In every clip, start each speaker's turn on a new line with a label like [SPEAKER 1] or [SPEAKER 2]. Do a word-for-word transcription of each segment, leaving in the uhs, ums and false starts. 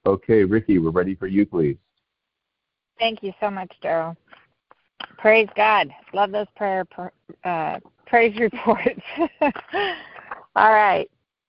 [SPEAKER 1] Okay, Ricky, we're ready for you, please.
[SPEAKER 2] Thank you so much, Daryl. Praise God. Love those prayer uh, praise reports. All right.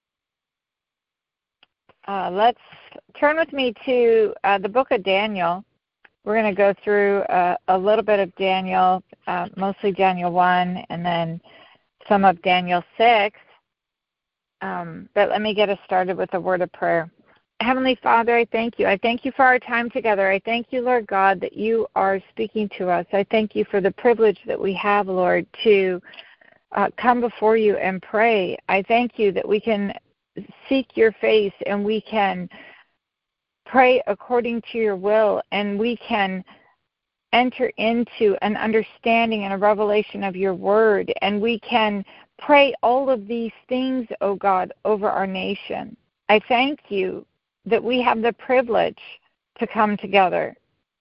[SPEAKER 2] Uh, let's turn with me to uh, the book of Daniel. We're going to go through uh, a little bit of Daniel, uh, mostly Daniel one, and then some of Daniel six. Um, but let me get us started with a word of prayer. Heavenly Father, I thank you. I thank you for our time together. I thank you, Lord God, that you are speaking to us. I thank you for the privilege that we have, Lord, to uh, come before you and pray. I thank you that we can seek your face and we can pray according to your will, and we can enter into an understanding and a revelation of your word, and we can pray all of these things, oh God, over our nation. I thank you that we have the privilege to come together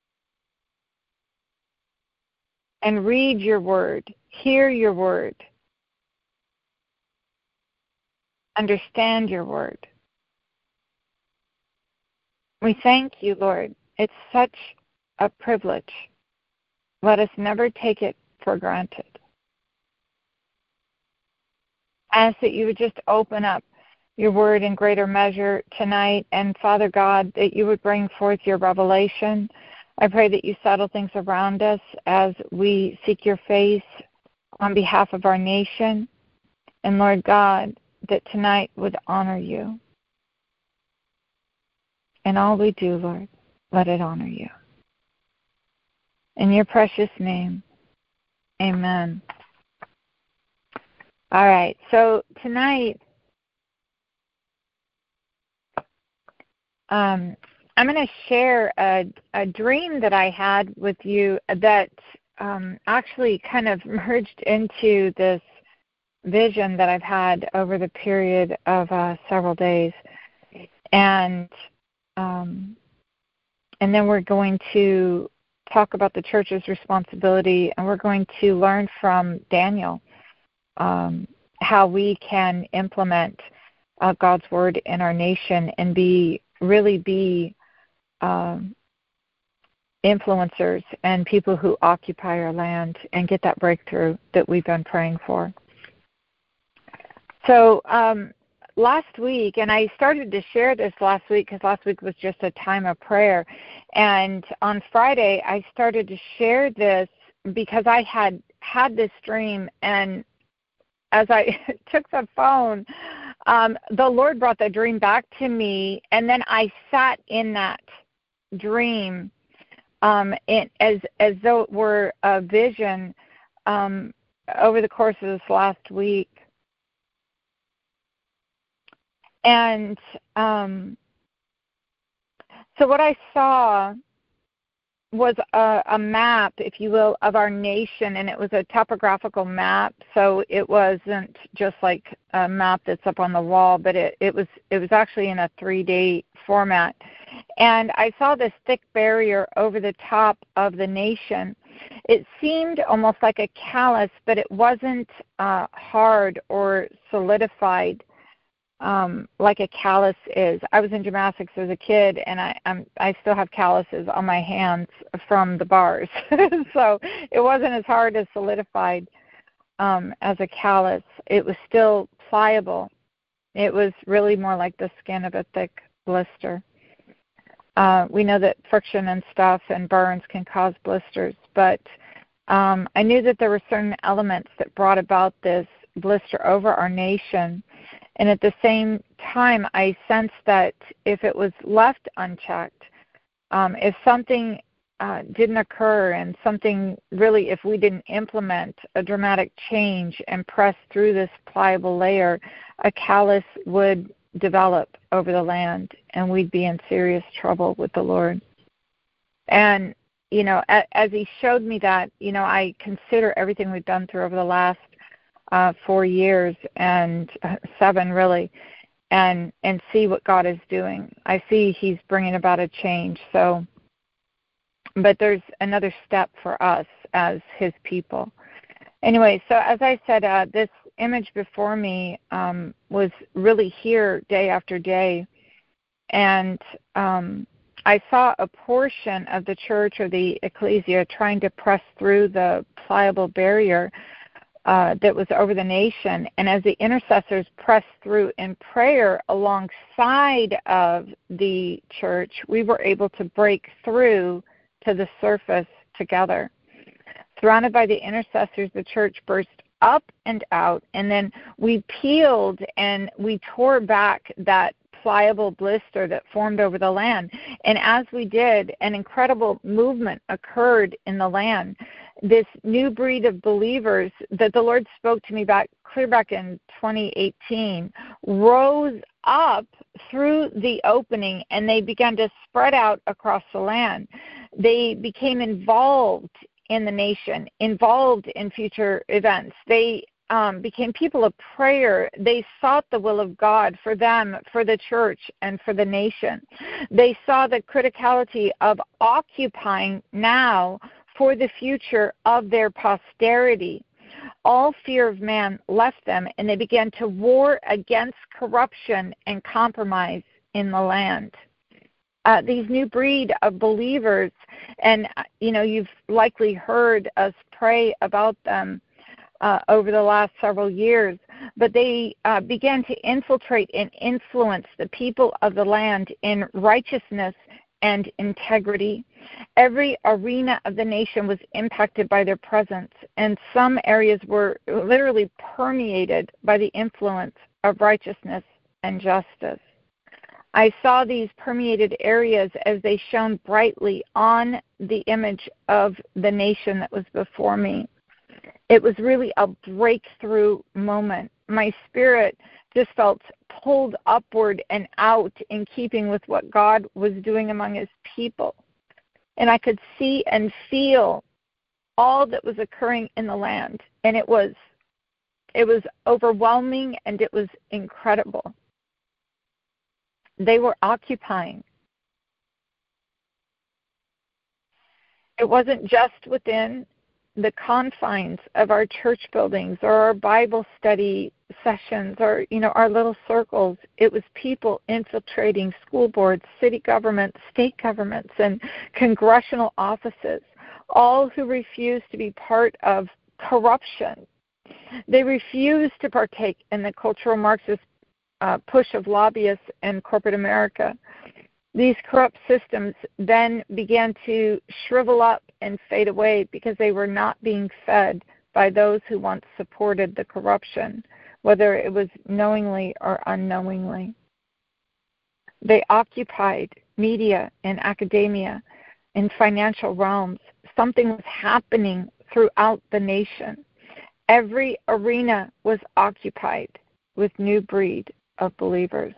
[SPEAKER 2] and read your word, hear your word, understand your word. We thank you, Lord. It's such a privilege. Let us never take it for granted. I ask that you would just open up your word in greater measure tonight, and Father God, that you would bring forth your revelation. I pray that you settle things around us as we seek your face on behalf of our nation. And Lord God, that tonight would honor you. And all we do, Lord, let it honor you. In your precious name, amen. All right, so tonight, um, I'm going to share a, a dream that I had with you that um, actually kind of merged into this vision that I've had over the period of uh, several days. And um, and then we're going to talk about the church's responsibility, and we're going to learn from Daniel um, how we can implement uh, God's word in our nation and be really be um, influencers and people who occupy our land and get that breakthrough that we've been praying for. So um, last week, and I started to share this last week because last week was just a time of prayer, and on Friday I started to share this because I had had this dream, and as I took the phone, um, the Lord brought the dream back to me, and then I sat in that dream um, it, as as though it were a vision um, over the course of this last week. And um, so what I saw was a, a map, if you will, of our nation, and it was a topographical map. So it wasn't just like a map that's up on the wall, but it, it was it was actually in a three D format. And I saw this thick barrier over the top of the nation. It seemed almost like a callus, but it wasn't uh, hard or solidified. Um, like a callus is. I was in gymnastics as a kid, and I I'm, I still have calluses on my hands from the bars. So it wasn't as hard as solidified um, as a callus. It was still pliable. It was really more like the skin of a thick blister. Uh, we know that friction and stuff and burns can cause blisters, but um, I knew that there were certain elements that brought about this blister over our nation. And at the same time, I sensed that if it was left unchecked, um, if something uh, didn't occur and something really, if we didn't implement a dramatic change and press through this pliable layer, a callus would develop over the land, and we'd be in serious trouble with the Lord. And, you know, as, as he showed me that, you know, I consider everything we've done through over the last Uh, four years and uh, seven really, and and see what God is doing. I see He's bringing about a change. So, but there's another step for us as His people. Anyway, so as I said, uh, this image before me um, was really here day after day, and um, I saw a portion of the church or the ecclesia trying to press through the pliable barrier uh, that was over the nation. And as the intercessors pressed through in prayer alongside of the church, we were able to break through to the surface together. Surrounded by the intercessors, the church burst up and out, and then we peeled and we tore back that pliable blister that formed over the land. And as we did, an incredible movement occurred in the land. This new breed of believers that the Lord spoke to me back clear back in twenty eighteen rose up through the opening, and they began to spread out across the land. They became involved in the nation, involved in future events. They um, became people of prayer. They sought the will of God for them, for the church, and for the nation. They saw the criticality of occupying now for the future of their posterity. All fear of man left them, and they began to war against corruption and compromise in the land. Uh, these new breed of believers, and, you know, you've likely heard us pray about them uh, over the last several years, but they uh, began to infiltrate and influence the people of the land in righteousness and integrity. Every arena of the nation was impacted by their presence, and some areas were literally permeated by the influence of righteousness and justice. I saw these permeated areas as they shone brightly on the image of the nation that was before me. It was really a breakthrough moment. My spirit just felt pulled upward and out in keeping with what God was doing among his people. And I could see and feel all that was occurring in the land. And it was it was overwhelming, and it was incredible. They were occupying. It wasn't just within the confines of our church buildings or our Bible study sessions or, you know, our little circles. It was people infiltrating school boards, city governments, state governments, and congressional offices, all who refused to be part of corruption. They refused to partake in the cultural Marxist Uh, push of lobbyists and corporate America. These corrupt systems then began to shrivel up and fade away because they were not being fed by those who once supported the corruption, whether it was knowingly or unknowingly. They occupied media and academia and financial realms. Something was happening throughout the nation. Every arena was occupied with new breed of believers.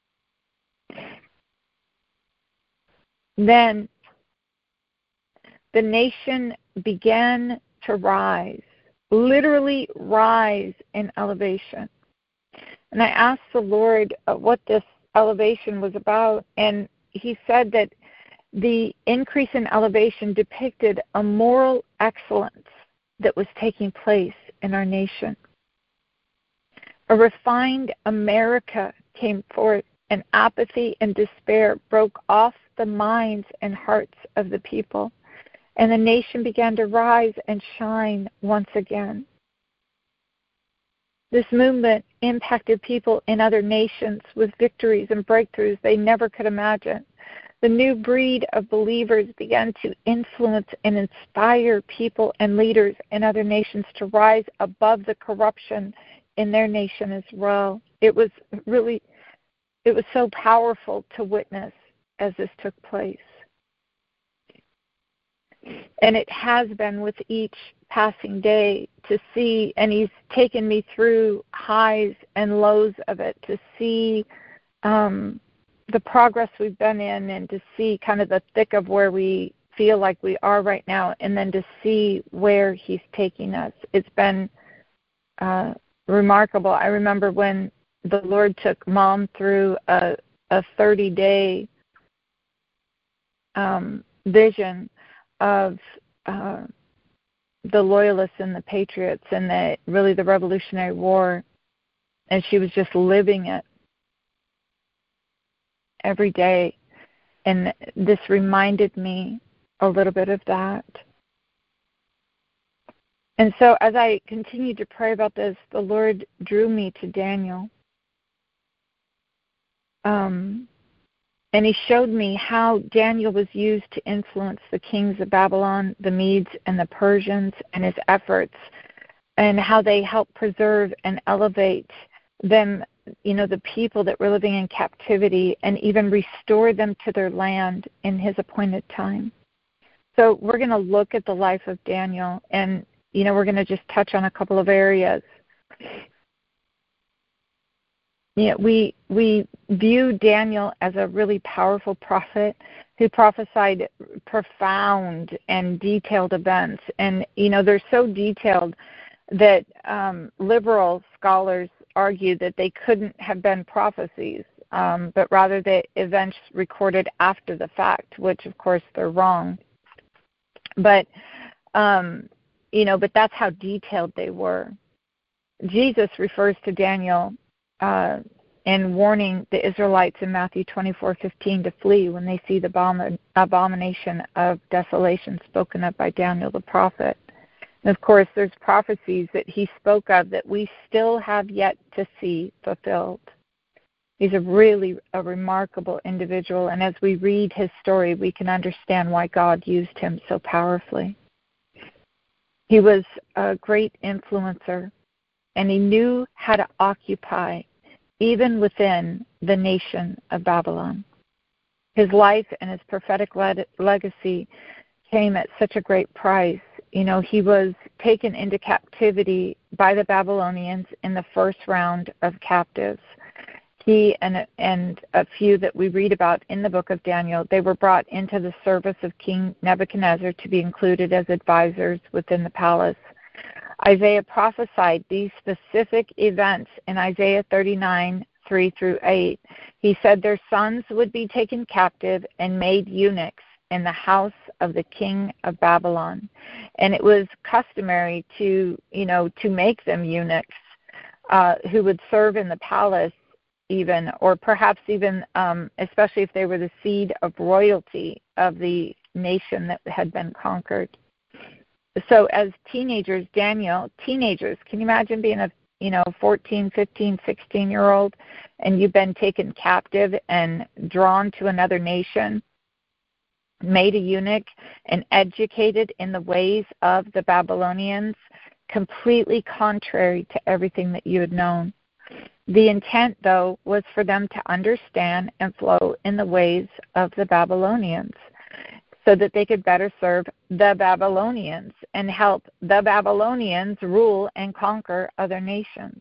[SPEAKER 2] Then the nation began to rise, literally rise in elevation. And I asked the Lord uh, what this elevation was about, and he said that the increase in elevation depicted a moral excellence that was taking place in our nation. A refined America came forth, and apathy and despair broke off the minds and hearts of the people, and the nation began to rise and shine once again. This movement impacted people in other nations with victories and breakthroughs they never could imagine. The new breed of believers began to influence and inspire people and leaders in other nations to rise above the corruption in their nation as well. It was really, it was so powerful to witness as this took place. And it has been with each passing day to see, and he's taken me through highs and lows of it, to see um, the progress we've been in, and to see kind of the thick of where we feel like we are right now, and then to see where he's taking us. It's been uh, remarkable. I remember when the Lord took Mom through a, a thirty-day um, vision of uh, the Loyalists and the Patriots and the really the Revolutionary War, and she was just living it. every day. And this reminded me a little bit of that. And so as I continued to pray about this, the Lord drew me to Daniel. Um, and he showed me how Daniel was used to influence the kings of Babylon, the Medes, and the Persians, and his efforts, and how they helped preserve and elevate them, you know, the people that were living in captivity, and even restore them to their land in his appointed time. So we're going to look at the life of Daniel, and, you know, we're going to just touch on a couple of areas. Yeah, we we view Daniel as a really powerful prophet who prophesied profound and detailed events. And, you know, they're so detailed that um, liberal scholars argue that they couldn't have been prophecies, um, but rather the events recorded after the fact, which, of course, they're wrong. But, um, you know, but that's how detailed they were. Jesus refers to Daniel uh, and warning the Israelites in Matthew twenty-four fifteen to flee when they see the abom- abomination of desolation spoken of by Daniel the prophet. And of course, there's prophecies that he spoke of that we still have yet to see fulfilled. He's a really a remarkable individual, and as we read his story, we can understand why God used him so powerfully. He was a great influencer, and he knew how to occupy even within the nation of Babylon. His life and his prophetic le- legacy came at such a great price. You know, he was taken into captivity by the Babylonians in the first round of captives. He and and a few that we read about in the book of Daniel, they were brought into the service of King Nebuchadnezzar to be included as advisors within the palace. Isaiah prophesied these specific events in Isaiah thirty-nine, three through eight. He said their sons would be taken captive and made eunuchs in the house of the king of Babylon. And it was customary to, you know, to make them eunuchs uh, who would serve in the palace even, or perhaps even, um, especially if they were the seed of royalty of the nation that had been conquered. So as teenagers, Daniel, teenagers, can you imagine being a, you know, fourteen, fifteen, sixteen-year-old, and you've been taken captive and drawn to another nation, made a eunuch, and educated in the ways of the Babylonians, completely contrary to everything that you had known. The intent, though, was for them to understand and flow in the ways of the Babylonians, so that they could better serve the Babylonians and help the Babylonians rule and conquer other nations.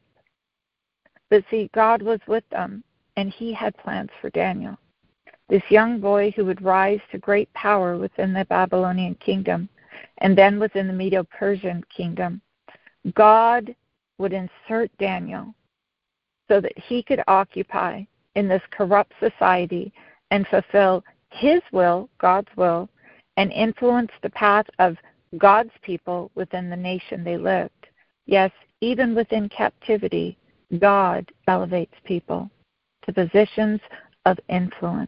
[SPEAKER 2] But see, God was with them, and he had plans for Daniel, this young boy who would rise to great power within the Babylonian kingdom and then within the Medo-Persian kingdom. God would insert Daniel so that he could occupy in this corrupt society and fulfill his will, God's will, and influence the path of God's people within the nation they lived. Yes, even within captivity, God elevates people to positions of influence.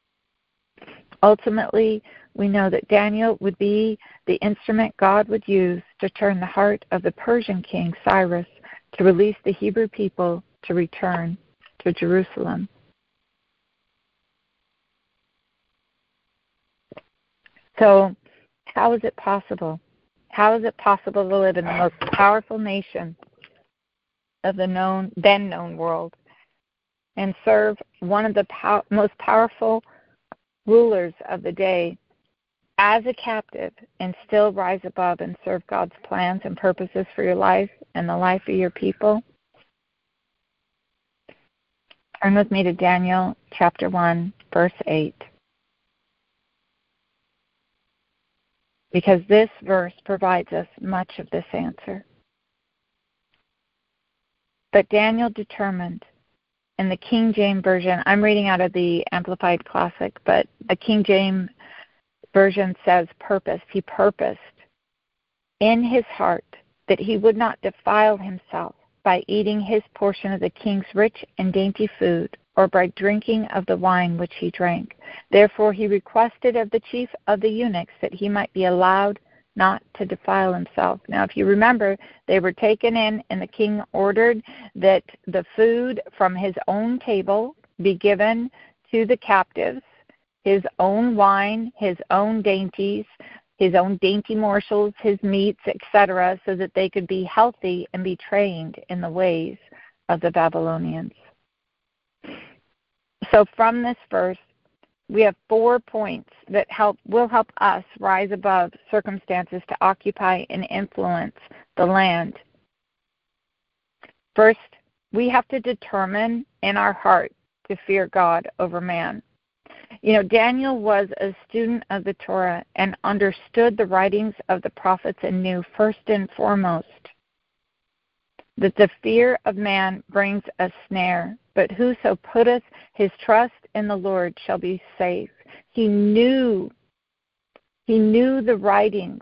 [SPEAKER 2] Ultimately, we know that Daniel would be the instrument God would use to turn the heart of the Persian king Cyrus to release the Hebrew people to return to Jerusalem. So, how is it possible? How is it possible to live in the most powerful nation of the known, then known world and serve one of the pow- most powerful rulers of the day as a captive and still rise above and serve God's plans and purposes for your life and the life of your people? Turn with me to Daniel chapter one, verse eight. Because this verse provides us much of this answer. But Daniel determined, in the King James Version, I'm reading out of the Amplified Classic, but the King James Version says purpose. He purposed in his heart that he would not defile himself by eating his portion of the king's rich and dainty food or by drinking of the wine which he drank. Therefore he requested of the chief of the eunuchs that he might be allowed not to defile himself. Now, if you remember, they were taken in, and the king ordered that the food from his own table be given to the captives, his own wine, his own dainties, his own dainty morsels, his meats, et cetera, so that they could be healthy and be trained in the ways of the Babylonians. So from this verse, we have four points that help will help us rise above circumstances to occupy and influence the land. First, we have to determine in our heart to fear God over man. You know, Daniel was a student of the Torah and understood the writings of the prophets and knew first and foremost that the fear of man brings a snare, but whoso putteth his trust in the Lord shall be safe. He knew, he knew the writings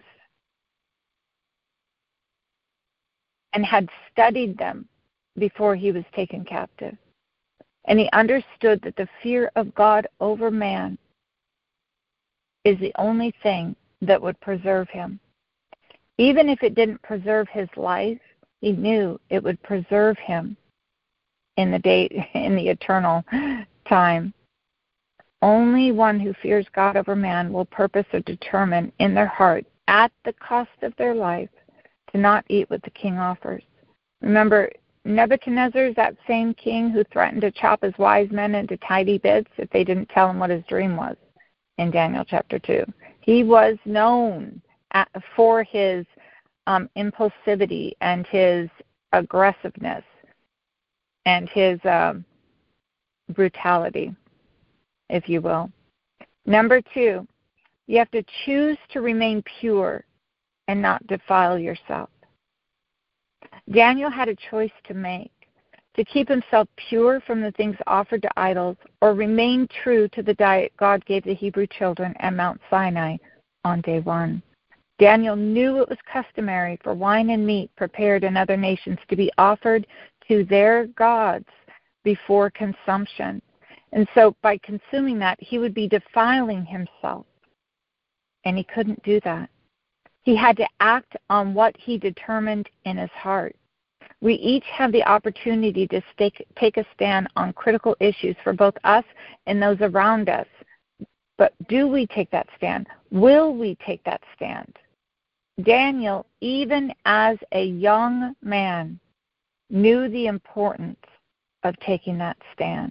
[SPEAKER 2] and had studied them before he was taken captive. And he understood that the fear of God over man is the only thing that would preserve him. Even if it didn't preserve his life, he knew it would preserve him in the day, in the eternal time. Only one who fears God over man will purpose or determine in their heart, at the cost of their life, to not eat what the king offers. Remember, Nebuchadnezzar is that same king who threatened to chop his wise men into tiny bits if they didn't tell him what his dream was in Daniel chapter two. He was known at, for his um, impulsivity and his aggressiveness and his uh, brutality, if you will. Number two, you have to choose to remain pure and not defile yourself. Daniel had a choice to make, to keep himself pure from the things offered to idols or remain true to the diet God gave the Hebrew children at Mount Sinai on day one. Daniel knew it was customary for wine and meat prepared in other nations to be offered to their gods before consumption. And so by consuming that, he would be defiling himself. And he couldn't do that. He had to act on what he determined in his heart. We each have the opportunity to stake, take a stand on critical issues for both us and those around us. But do we take that stand? Will we take that stand? Daniel, even as a young man, knew the importance of taking that stand.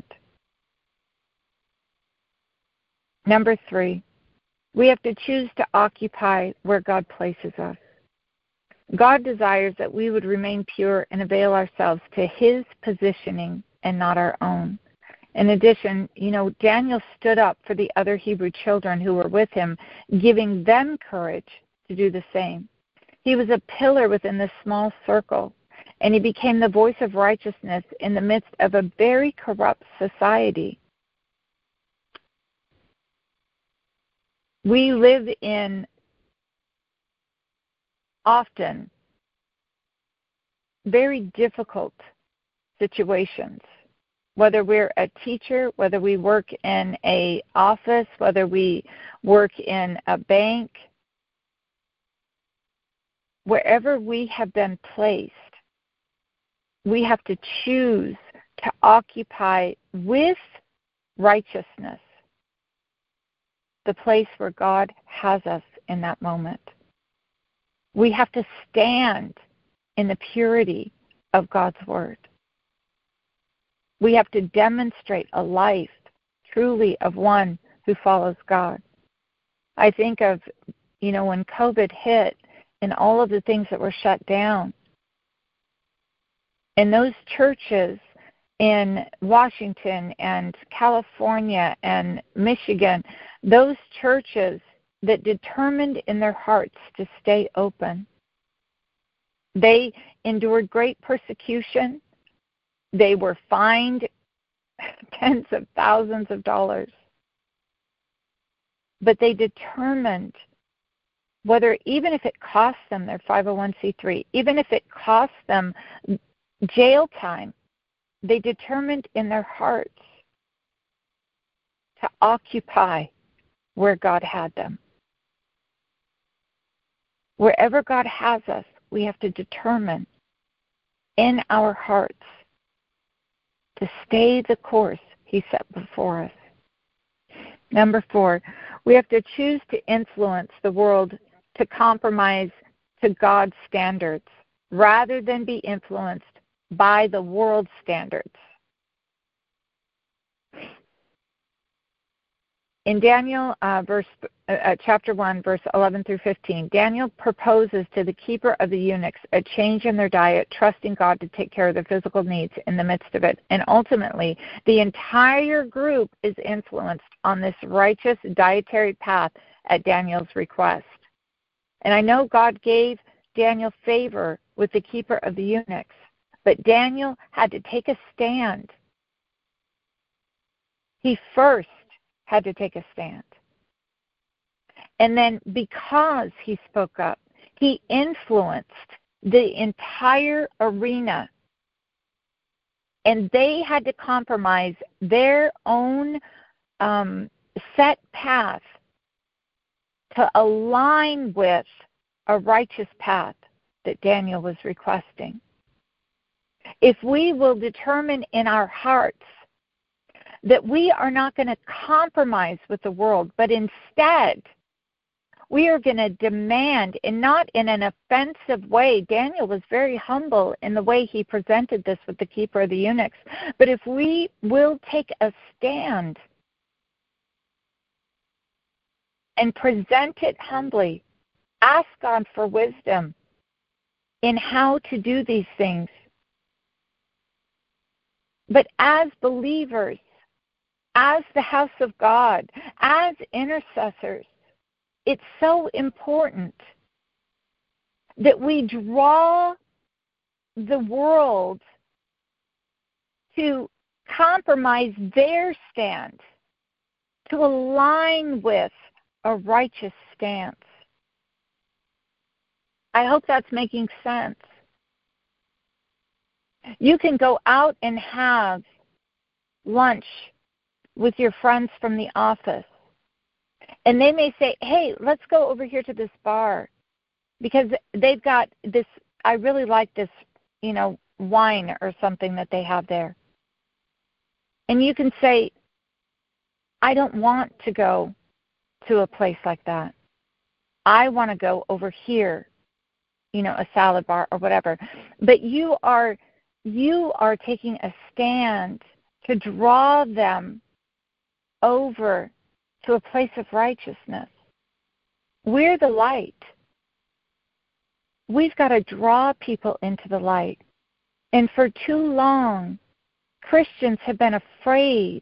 [SPEAKER 2] Number three, we have to choose to occupy where God places us. God desires that we would remain pure and avail ourselves to his positioning and not our own. In addition, you know, Daniel stood up for the other Hebrew children who were with him, giving them courage to do the same. He was a pillar within this small circle, and he became the voice of righteousness in the midst of a very corrupt society. We live in often very difficult situations, whether we're a teacher, whether we work in an office, whether we work in a bank, wherever we have been placed, we have to choose to occupy with righteousness the place where God has us in that moment. We have to stand in the purity of God's word. We have to demonstrate a life truly of one who follows God. I think of, you know, when COVID hit and all of the things that were shut down, and those churches in Washington and California and Michigan, those churches that determined in their hearts to stay open, they endured great persecution. They were fined tens of thousands of dollars. But they determined, whether even if it cost them their five oh one c three, even if it cost them jail time, they determined in their hearts to occupy where God had them. Wherever God has us, we have to determine in our hearts to stay the course He set before us. Number four, we have to choose to influence the world to compromise to God's standards rather than be influenced by the world's standards. In Daniel uh, verse, uh, chapter one, verse eleven through fifteen, Daniel proposes to the keeper of the eunuchs a change in their diet, trusting God to take care of their physical needs in the midst of it. And ultimately, the entire group is influenced on this righteous dietary path at Daniel's request. And I know God gave Daniel favor with the keeper of the eunuchs, but Daniel had to take a stand. He first had to take a stand. And then because he spoke up, he influenced the entire arena. And they had to compromise their own um, set path to align with a righteous path that Daniel was requesting. If we will determine in our hearts that we are not going to compromise with the world, but instead we are going to demand, and not in an offensive way. Daniel was very humble in the way he presented this with the keeper of the eunuchs. But if we will take a stand and present it humbly, ask God for wisdom in how to do these things. But as believers, as the house of God, as intercessors, it's so important that we draw the world to compromise their stand, to align with a righteous stance. I hope that's making sense. You can go out and have lunch with your friends from the office, and they may say, hey, let's go over here to this bar because they've got this, I really like this, you know, wine or something that they have there. And you can say, I don't want to go to a place like that. I want to go over here, you know, a salad bar or whatever. But you are you are taking a stand to draw them over to a place of righteousness. We're the light. We've got to draw people into the light. And for too long, Christians have been afraid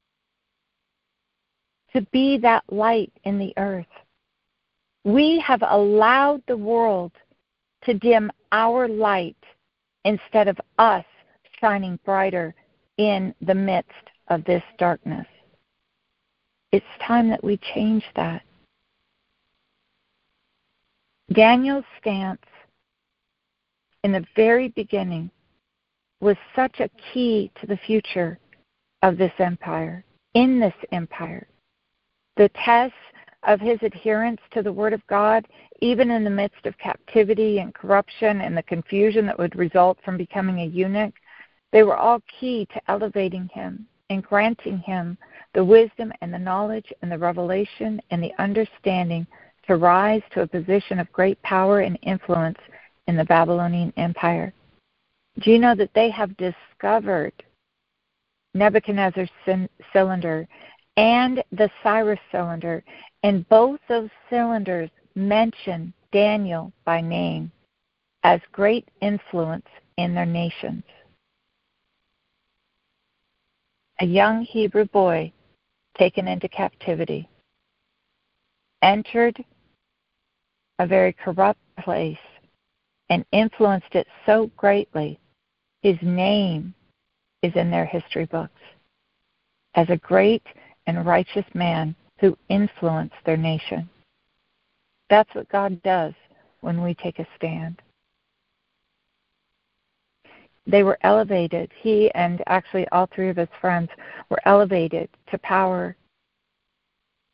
[SPEAKER 2] to be that light in the earth. We have allowed the world to dim our light instead of us shining brighter in the midst of this darkness. It's time that we change that. Daniel's stance in the very beginning was such a key to the future of this empire, in this empire. The tests of his adherence to the Word of God, even in the midst of captivity and corruption and the confusion that would result from becoming a eunuch, they were all key to elevating him and granting him the wisdom and the knowledge and the revelation and the understanding to rise to a position of great power and influence in the Babylonian Empire. Do you know that they have discovered Nebuchadnezzar's cylinder and the Cyrus cylinder, and both those cylinders mention Daniel by name as great influence in their nations? A young Hebrew boy taken into captivity entered a very corrupt place and influenced it so greatly, his name is in their history books as a great and righteous man who influenced their nation. That's what God does when we take a stand. They were elevated. He and actually all three of his friends were elevated to power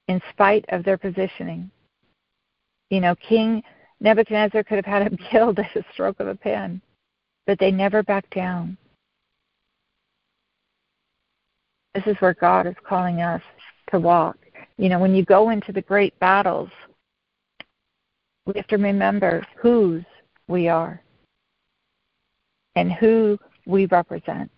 [SPEAKER 2] in spite of their positioning. You know, King Nebuchadnezzar could have had him killed at a stroke of a pen, but they never backed down. This is where God is calling us to walk. You know, when you go into the great battles, we have to remember whose we are and who we represent.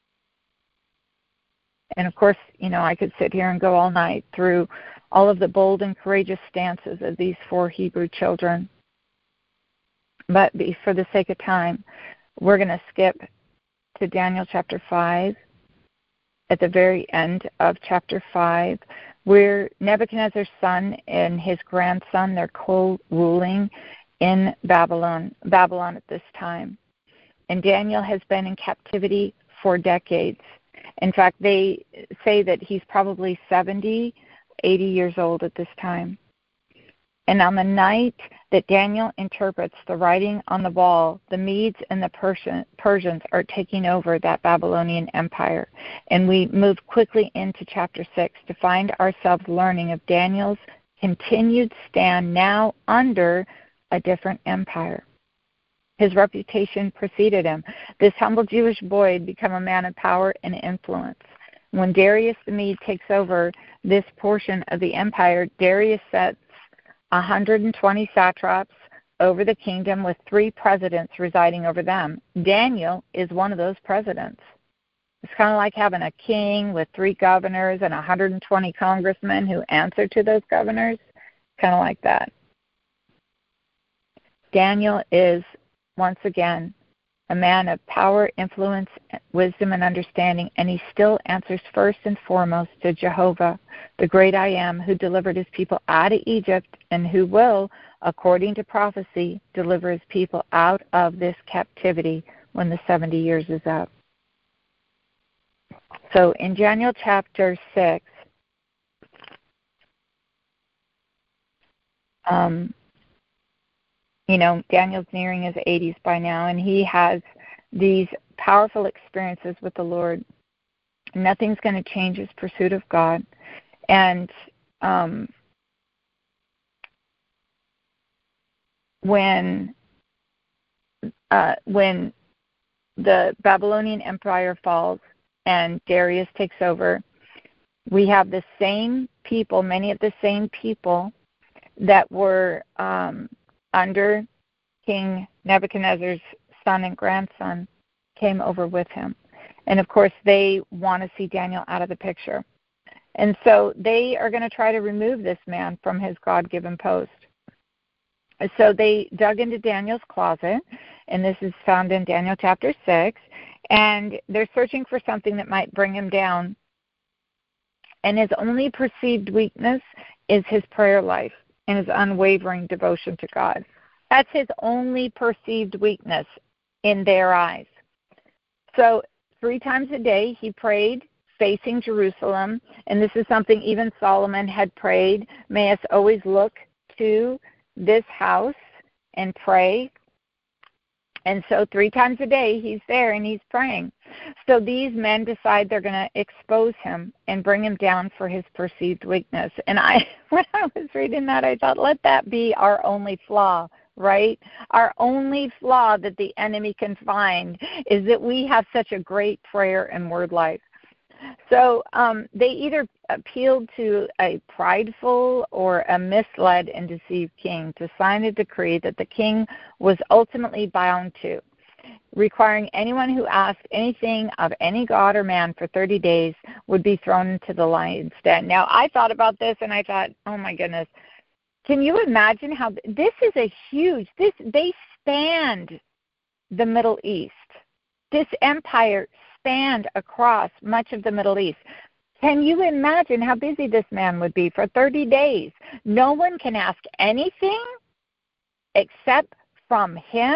[SPEAKER 2] And of course, you know, I could sit here and go all night through all of the bold and courageous stances of these four Hebrew children. But for the sake of time, we're going to skip to Daniel chapter five. At the very end of chapter five, where Nebuchadnezzar's son and his grandson, they're co-ruling in Babylon, Babylon at this time. And Daniel has been in captivity for decades. In fact, they say that he's probably seventy, eighty years old at this time. And on the night that Daniel interprets the writing on the wall, the Medes and the Persian, Persians are taking over that Babylonian empire. And we move quickly into chapter six to find ourselves learning of Daniel's continued stand now under a different empire. His reputation preceded him. This humble Jewish boy had become a man of power and influence. When Darius the Mede takes over this portion of the empire, Darius sets one hundred twenty satraps over the kingdom with three presidents residing over them. Daniel is one of those presidents. It's kind of like having a king with three governors and one hundred twenty congressmen who answer to those governors. Kind of like that. Daniel is, once again, a man of power, influence, wisdom, and understanding, and he still answers first and foremost to Jehovah, the great I Am, who delivered his people out of Egypt and who will, according to prophecy, deliver his people out of this captivity when the seventy years is up. So in Daniel chapter six, um, you know, Daniel's nearing his eighties by now, and he has these powerful experiences with the Lord. Nothing's going to change his pursuit of God. And um, when uh, when the Babylonian Empire falls and Darius takes over, we have the same people, many of the same people that were um, under King Nebuchadnezzar's son and grandson came over with him. And, of course, they want to see Daniel out of the picture. And so they are going to try to remove this man from his God-given post. So they dug into Daniel's closet, and this is found in Daniel chapter six, and they're searching for something that might bring him down. And his only perceived weakness is his prayer life and his unwavering devotion to God. That's his only perceived weakness in their eyes. So three times a day he prayed facing Jerusalem, and this is something even Solomon had prayed. May us always look to this house and pray. And so three times a day he's there and he's praying. So these men decide they're going to expose him and bring him down for his perceived weakness. And I, when I was reading that, I thought, let that be our only flaw, right? Our only flaw that the enemy can find is that we have such a great prayer and word life. So um, they either appealed to a prideful or a misled and deceived king to sign a decree that the king was ultimately bound to, requiring anyone who asked anything of any god or man for thirty days would be thrown into the lion's den. Now, I thought about this and I thought, oh my goodness, can you imagine how this is a huge, this they spanned the Middle East. This empire spanned across much of the Middle East. Can you imagine how busy this man would be for thirty days? No one can ask anything except from him.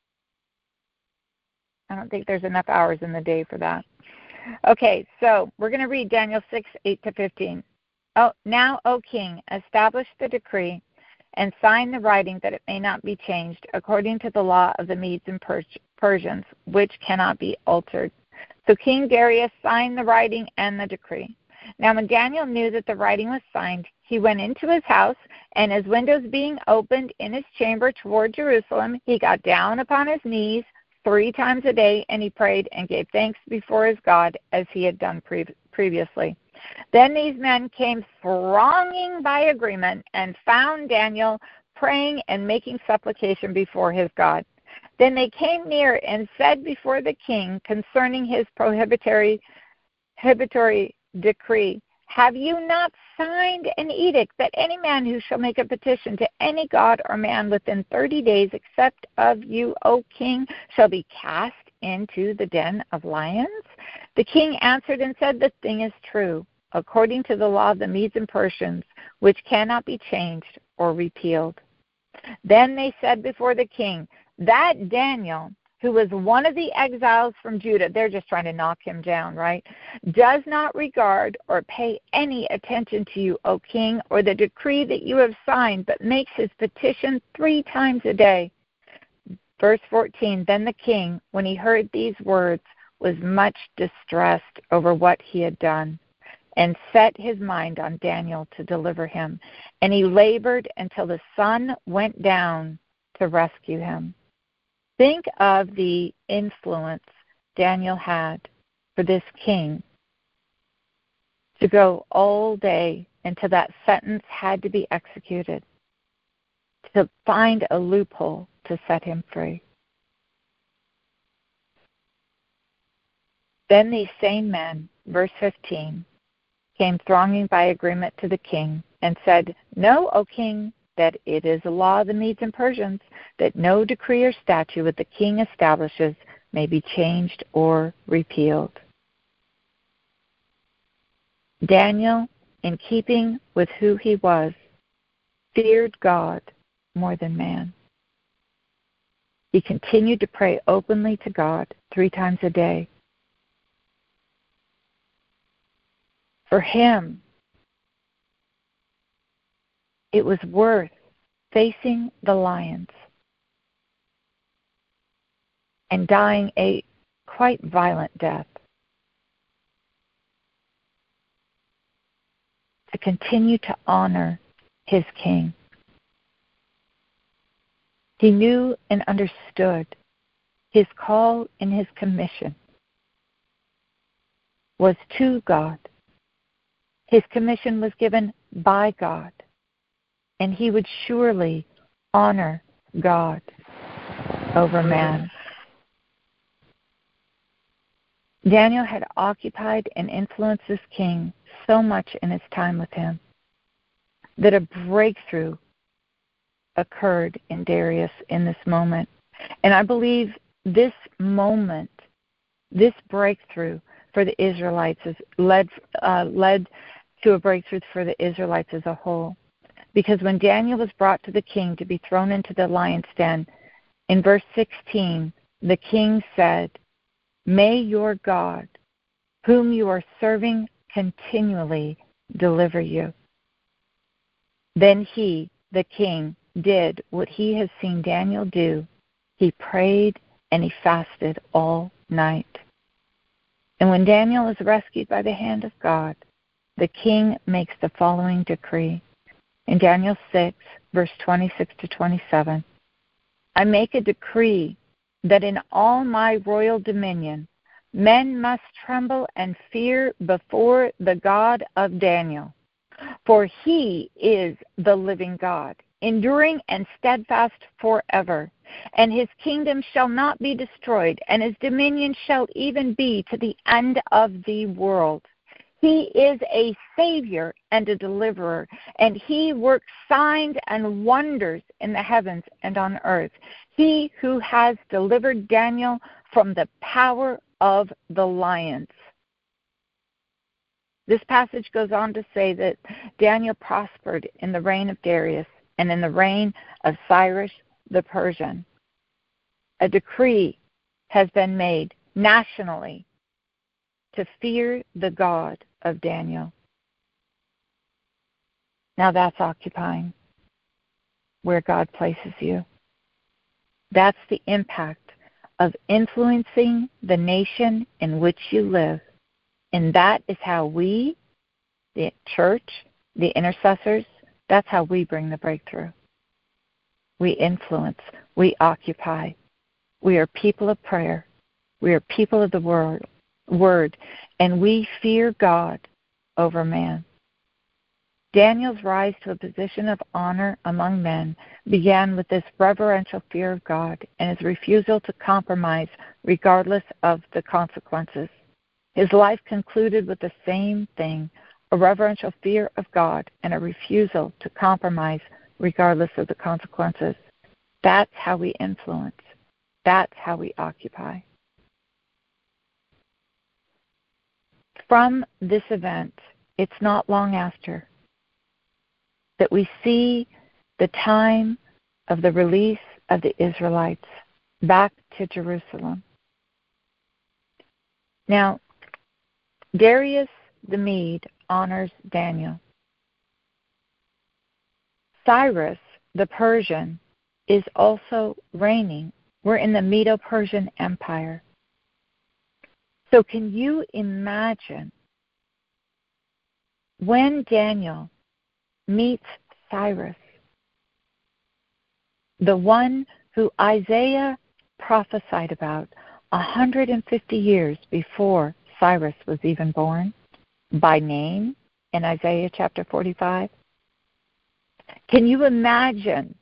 [SPEAKER 2] I don't think there's enough hours in the day for that. Okay, so we're going to read Daniel six, eight to fifteen. Oh, now, O king, establish the decree and sign the writing that it may not be changed according to the law of the Medes and Persians, which cannot be altered. So King Darius signed the writing and the decree. Now when Daniel knew that the writing was signed, he went into his house, and his windows being opened in his chamber toward Jerusalem, he got down upon his knees three times a day, and he prayed and gave thanks before his God as he had done pre- previously. Then these men came thronging by agreement and found Daniel praying and making supplication before his God. Then they came near and said before the king concerning his prohibitory, prohibitory decree, have you not signed an edict that any man who shall make a petition to any god or man within thirty days except of you, O king, shall be cast into the den of lions? The king answered and said, the thing is true, according to the law of the Medes and Persians, which cannot be changed or repealed. Then they said before the king, that Daniel, who was one of the exiles from Judah, they're just trying to knock him down, right, does not regard or pay any attention to you, O king, or the decree that you have signed, but makes his petition three times a day. Verse fourteen, then the king, when he heard these words, was much distressed over what he had done, and set his mind on Daniel to deliver him. And he labored until the sun went down to rescue him. Think of the influence Daniel had for this king to go all day until that sentence had to be executed, to find a loophole to set him free. Then these same men, verse fifteen, came thronging by agreement to the king and said, know, O king, that it is a law of the Medes and Persians that no decree or statute that the king establishes may be changed or repealed. Daniel, in keeping with who he was, feared God more than man. He continued to pray openly to God three times a day. For him, it was worth facing the lions and dying a quite violent death to continue to honor his king. He knew and understood his call and his commission was to God. His commission was given by God, and he would surely honor God over man. Daniel had occupied and influenced this king so much in his time with him that a breakthrough occurred in Darius in this moment. And I believe this moment, this breakthrough for the Israelites is led, uh, led to a breakthrough for the Israelites as a whole. Because when Daniel was brought to the king to be thrown into the lion's den, in verse sixteen, the king said, may your God, whom you are serving continually, deliver you. Then he, the king, did what he has seen Daniel do. He prayed and he fasted all night. And when Daniel is rescued by the hand of God, the king makes the following decree. In Daniel six, verse twenty-six to twenty-seven, I make a decree that in all my royal dominion men must tremble and fear before the God of Daniel. For he is the living God, enduring and steadfast forever. And his kingdom shall not be destroyed, and his dominion shall even be to the end of the world. He is a Savior and a deliverer, and he works signs and wonders in the heavens and on earth. He who has delivered Daniel from the power of the lions. This passage goes on to say that Daniel prospered in the reign of Darius and in the reign of Cyrus the Persian. A decree has been made nationally to fear the God of Daniel. Now that's occupying where God places you. That's the impact of influencing the nation in which you live. And that is how we the church, the intercessors, that's how we bring the breakthrough. We influence. We occupy. We are people of prayer. We are people of the word, word, and we fear God over man. Daniel's rise to a position of honor among men began with this reverential fear of God and his refusal to compromise regardless of the consequences. His life concluded with the same thing, a reverential fear of God and a refusal to compromise regardless of the consequences. That's how we influence. That's how we occupy. From this event, it's not long after that we see the time of the release of the Israelites back to Jerusalem. Now, Darius the Mede honors Daniel. Cyrus the Persian is also reigning. We're in the Medo-Persian Empire. So can you imagine when Daniel meets Cyrus, the one who Isaiah prophesied about one hundred fifty years before Cyrus was even born, by name in Isaiah chapter forty-five? Can you imagine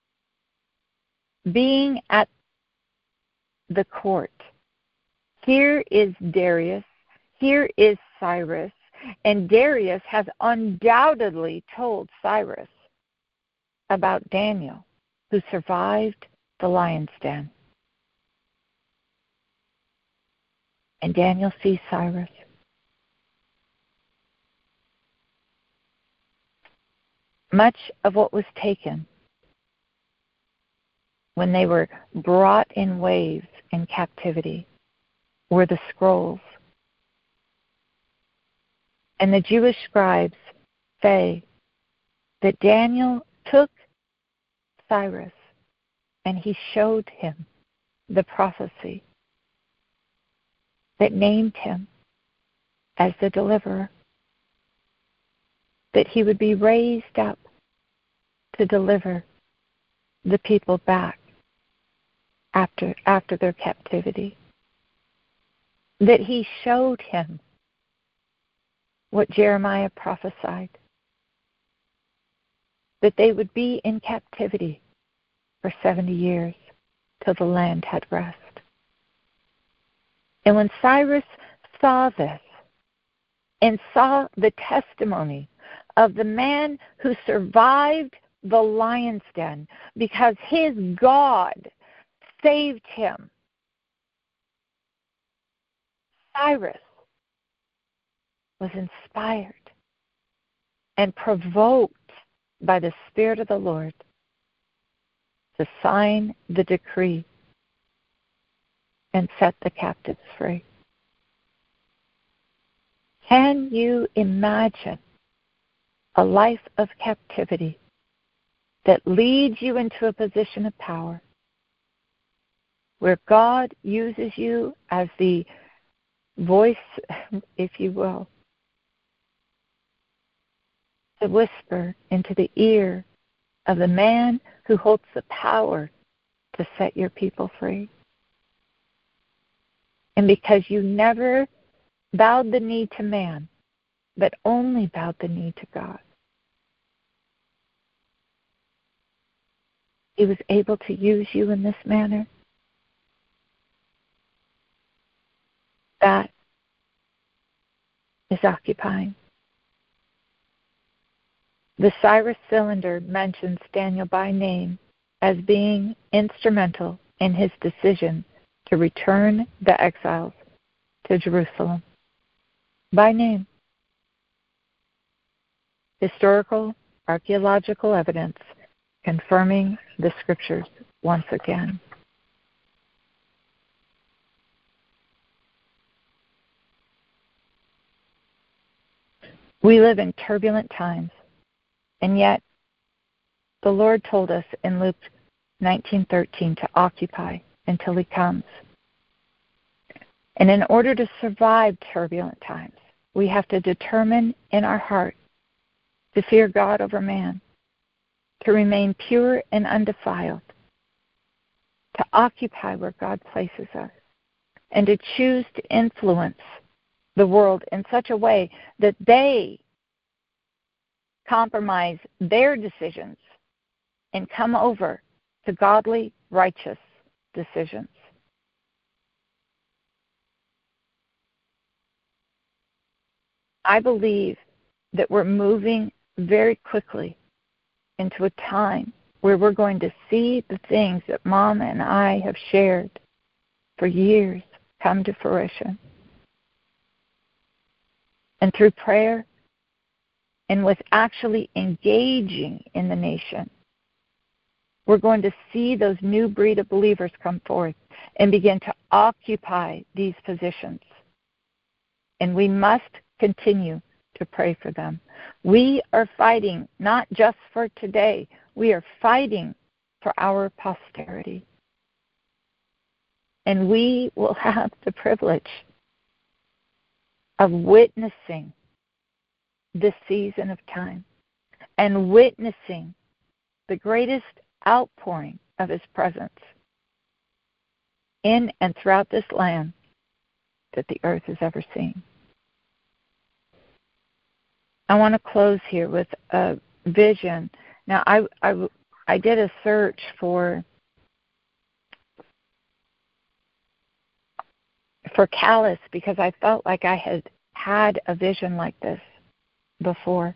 [SPEAKER 2] being at the court? Here is Darius, here is Cyrus, and Darius has undoubtedly told Cyrus about Daniel, who survived the lion's den. And Daniel sees Cyrus. Much of what was taken when they were brought in waves in captivity were the scrolls. And the Jewish scribes say that Daniel took Cyrus and he showed him the prophecy that named him as the deliverer, that he would be raised up to deliver the people back after, after their captivity, that he showed him what Jeremiah prophesied, that they would be in captivity for seventy years till the land had rest. And when Cyrus saw this and saw the testimony of the man who survived the lion's den because his God saved him, Cyrus was inspired and provoked by the Spirit of the Lord to sign the decree and set the captives free. Can you imagine a life of captivity that leads you into a position of power where God uses you as the voice, if you will, to whisper into the ear of the man who holds the power to set your people free? And because you never bowed the knee to man, but only bowed the knee to God, He was able to use you in this manner. That is occupying. The Cyrus Cylinder mentions Daniel by name as being instrumental in his decision to return the exiles to Jerusalem. By name. Historical, archaeological evidence confirming the scriptures once again. We live in turbulent times, and yet the Lord told us in Luke nineteen thirteen to occupy until He comes. And in order to survive turbulent times, we have to determine in our heart to fear God over man, to remain pure and undefiled, to occupy where God places us, and to choose to influence the world in such a way that they compromise their decisions and come over to godly, righteous decisions. I believe that we're moving very quickly into a time where we're going to see the things that Mom and I have shared for years come to fruition. And through prayer and with actually engaging in the nation, we're going to see those new breed of believers come forth and begin to occupy these positions. And we must continue to pray for them. We are fighting not just for today. We are fighting for our posterity. And we will have the privilege of witnessing this season of time and witnessing the greatest outpouring of His presence in and throughout this land that the earth has ever seen. I want to close here with a vision. Now, I, I, I did a search for for callus because I felt like I had had a vision like this before.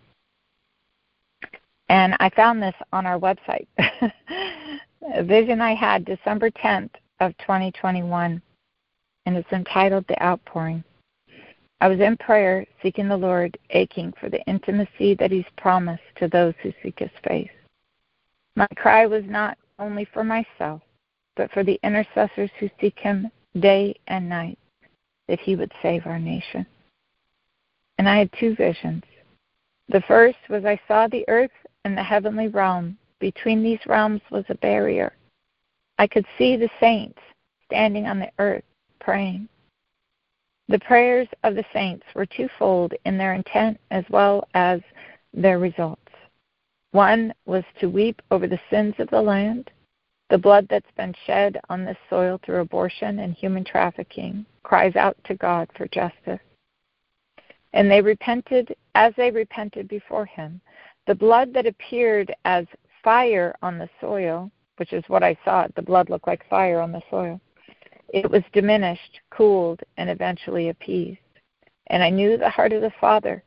[SPEAKER 2] And I found this on our website. A vision I had December tenth of twenty twenty-one, and it's entitled The Outpouring. I was in prayer, seeking the Lord, aching for the intimacy that He's promised to those who seek His face. My cry was not only for myself, but for the intercessors who seek Him day and night, that He would save our nation. And I had two visions. The first was I saw the earth and the heavenly realm. Between these realms was a barrier. I could see the saints standing on the earth praying. The prayers of the saints were twofold in their intent as well as their results. One was to weep over the sins of the land. The blood that's been shed on this soil through abortion and human trafficking cries out to God for justice. And they repented as they repented before Him. The blood that appeared as fire on the soil, which is what I saw, the blood looked like fire on the soil, it was diminished, cooled, and eventually appeased. And I knew the heart of the Father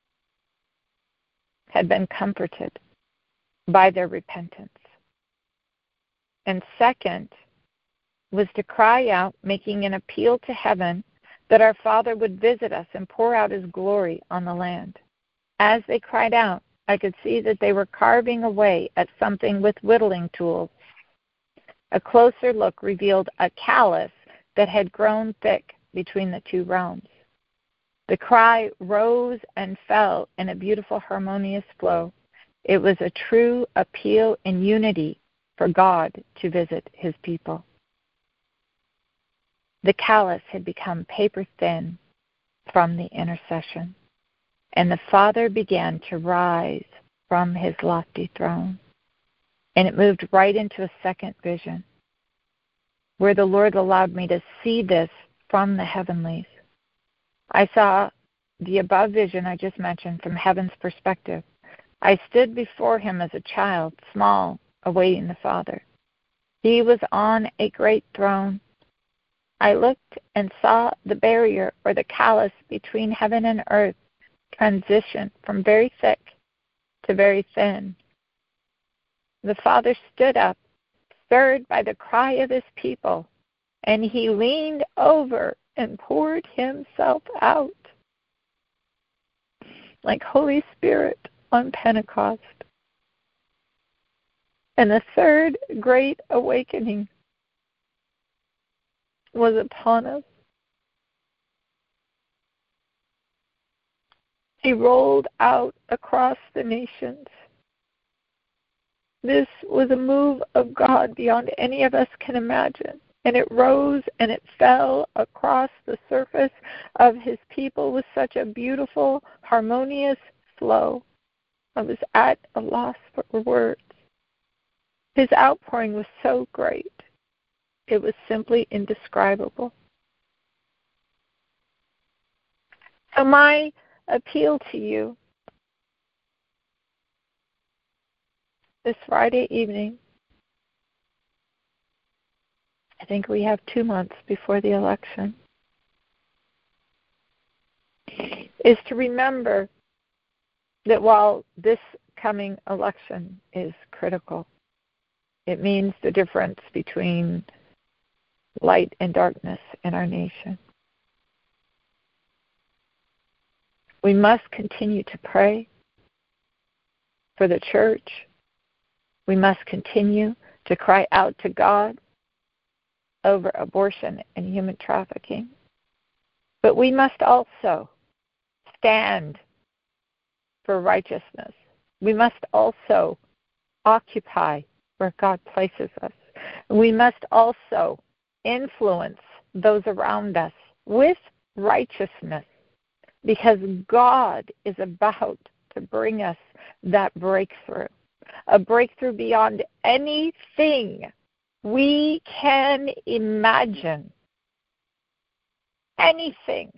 [SPEAKER 2] had been comforted by their repentance. And second was to cry out, making an appeal to heaven, that our Father would visit us and pour out His glory on the land. As they cried out, I could see that they were carving away at something with whittling tools. A closer look revealed a callus that had grown thick between the two realms. The cry rose and fell in a beautiful harmonious flow. It was a true appeal in unity for God to visit His people. The callus had become paper thin from the intercession, and the Father began to rise from His lofty throne. And it moved right into a second vision, where the Lord allowed me to see this from the heavenlies. I saw the above vision I just mentioned from heaven's perspective. I stood before Him as a child, small, awaiting the Father. He was on a great throne. I looked and saw the barrier or the callus between heaven and earth transition from very thick to very thin. The Father stood up, stirred by the cry of His people, and He leaned over and poured Himself out like Holy Spirit on Pentecost. And the third great awakening was upon us. He rolled out across the nations. This was a move of God beyond any of us can imagine. And it rose and it fell across the surface of his people with such a beautiful, harmonious flow. I was at a loss for words. His outpouring was so great. It was simply indescribable. So my appeal to you this Friday evening, I think we have two months before the election, is to remember that while this coming election is critical, it means the difference between light and darkness in our nation. We must continue to pray for the church. We must continue to cry out to God over abortion and human trafficking. But we must also stand for righteousness. We must also occupy where God places us. We must also influence those around us with righteousness, because God is about to bring us that breakthrough, a breakthrough beyond anything we can imagine. Anything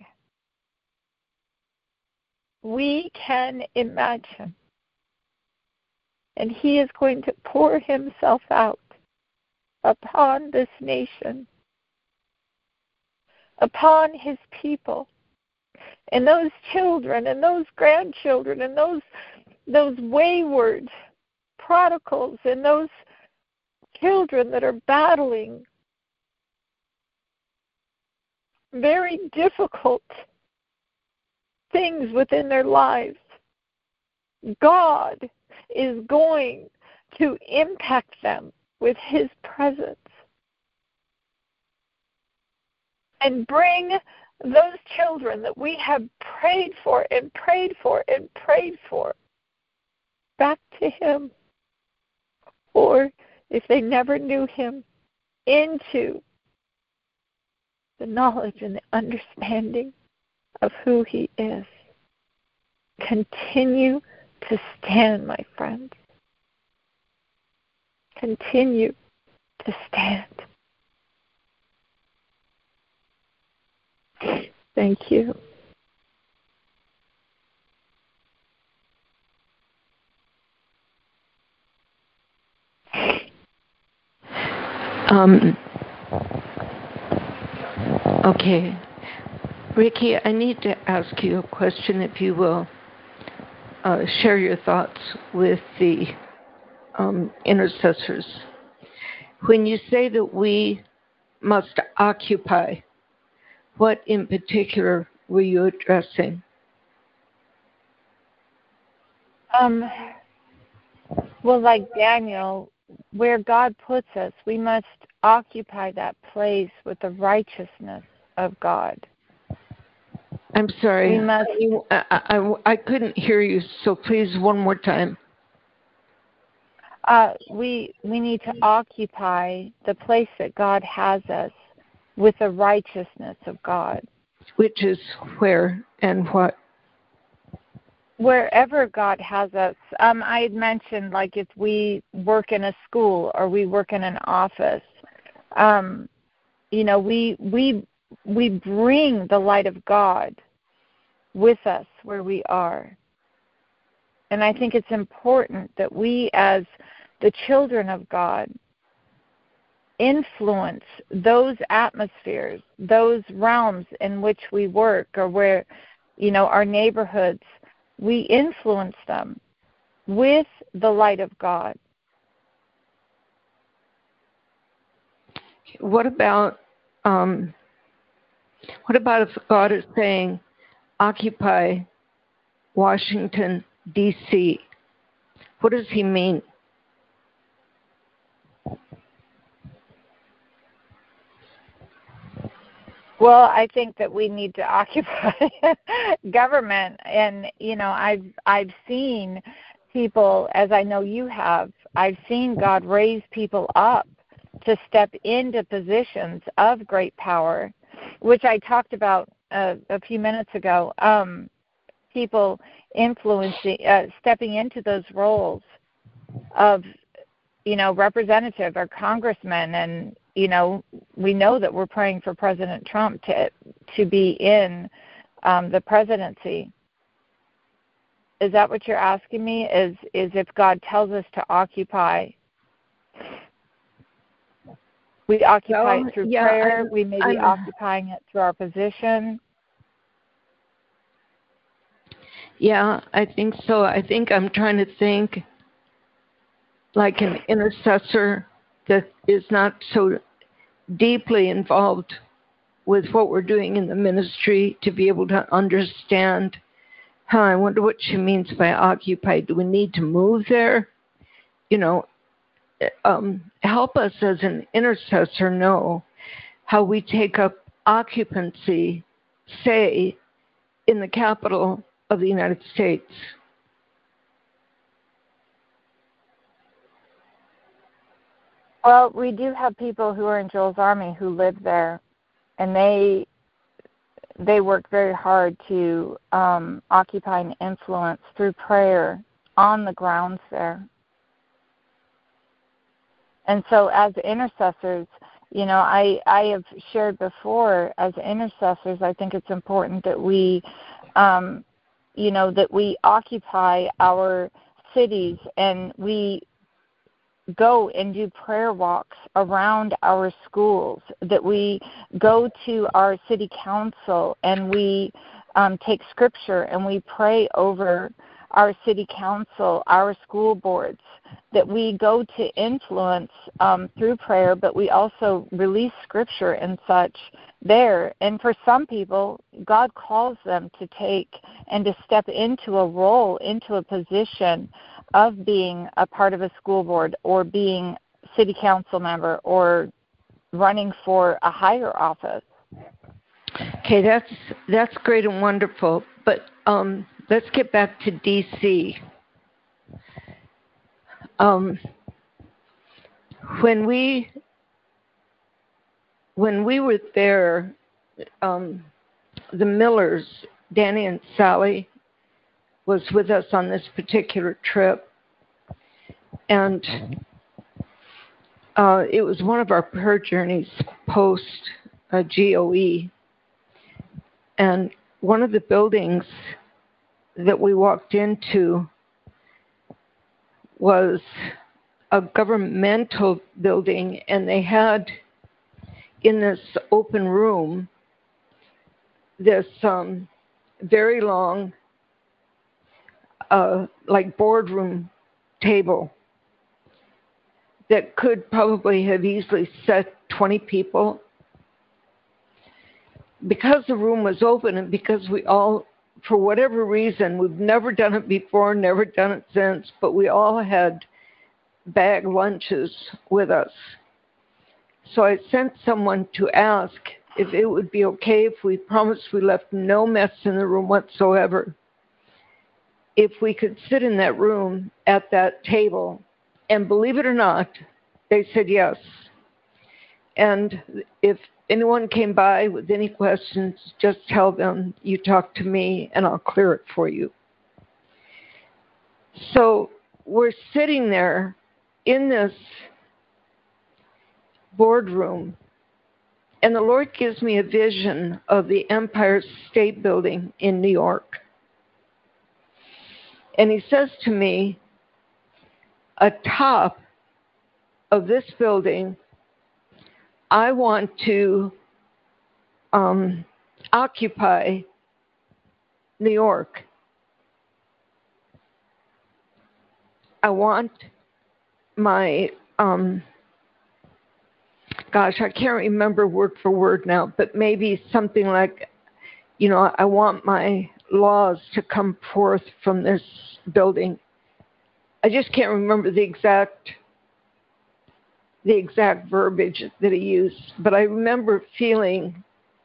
[SPEAKER 2] we can imagine. And he is going to pour himself out upon this nation, upon his people, and those children and those grandchildren and those those wayward prodigals and those children that are battling very difficult things within their lives. God is going to impact them with his presence and bring those children that we have prayed for and prayed for and prayed for back to him, or if they never knew him, into the knowledge and the understanding of who he is. Continue to stand, my friends. Continue to stand. Thank you.
[SPEAKER 3] Um, okay. Ricky, I need to ask you a question, if you will. Uh, share your thoughts with the um, intercessors. When you say that we must occupy, what in particular were you addressing?
[SPEAKER 2] Um, well, like Daniel, where God puts us, we must occupy that place with the righteousness of God.
[SPEAKER 3] I'm sorry.
[SPEAKER 2] We must,
[SPEAKER 3] I, I, I couldn't hear you, so please, one more time.
[SPEAKER 2] Uh, we we need to occupy the place that God has us with the righteousness of God.
[SPEAKER 3] Which is where and what?
[SPEAKER 2] Wherever God has us. Um, I had mentioned, like, if we work in a school or we work in an office, um, you know, we we we bring the light of God with us where we are. And I think it's important that we, as the children of God, influence those atmospheres, those realms in which we work, or where, you know, our neighborhoods, we influence them with the light of God.
[SPEAKER 3] What about um, what about if God is saying, occupy Washington, D C? What does he mean?
[SPEAKER 2] Well, I think that we need to occupy government, and you know, I've I've seen people, as I know you have, I've seen God raise people up to step into positions of great power, which I talked about uh, a few minutes ago. Um, people influencing, uh, stepping into those roles of, you know, representative or congressman, and you know, we know that we're praying for President Trump to to be in um, the presidency. Is that what you're asking me? Is is if God tells us to occupy, we occupy
[SPEAKER 3] well,
[SPEAKER 2] it through
[SPEAKER 3] yeah,
[SPEAKER 2] prayer.
[SPEAKER 3] I'm,
[SPEAKER 2] we may be
[SPEAKER 3] I'm,
[SPEAKER 2] occupying it through our position.
[SPEAKER 3] Yeah, I think so. I think I'm trying to think like an intercessor that is not so deeply involved with what we're doing in the ministry to be able to understand. Huh, I wonder what she means by occupy. Do we need to move there? You know, um, help us as an intercessor know how we take up occupancy, say, in the capital of the United States.
[SPEAKER 2] Well, we do have people who are in Joel's Army who live there, and they they work very hard to um, occupy and influence through prayer on the grounds there. And so as intercessors, you know, I, I have shared before, as intercessors, I think it's important that we, um, you know, that we occupy our cities and we go and do prayer walks around our schools, that we go to our city council and we um, take scripture and we pray over our city council, our school boards, that we go to influence um, through prayer, but we also release scripture and such there. And for some people, God calls them to take and to step into a role, into a position of being a part of a school board or being city council member or running for a higher office.
[SPEAKER 3] Okay, that's that's great and wonderful. But um, let's get back to D C. Um, when we when we were there, um, the Millers, Danny and Sally, was with us on this particular trip, and uh, it was one of our prayer journeys post uh, G O E, and one of the buildings that we walked into was a governmental building, and they had in this open room this um, very long Uh, like boardroom table that could probably have easily set twenty people. Because the room was open and because we all, for whatever reason, we've never done it before, never done it since, but we all had bag lunches with us. So I sent someone to ask if it would be okay if we promised we left no mess in the room whatsoever, if we could sit in that room at that table. And believe it or not, they said yes. And if anyone came by with any questions, just tell them you talk to me and I'll clear it for you. So we're sitting there in this boardroom, and the Lord gives me a vision of the Empire State Building in New York. And he says to me, atop of this building, I want to um, occupy New York. I want my, um, gosh, I can't remember word for word now, but maybe something like, you know, I want my laws to come forth from this building. I just can't remember the exact the exact verbiage that he used, but I remember feeling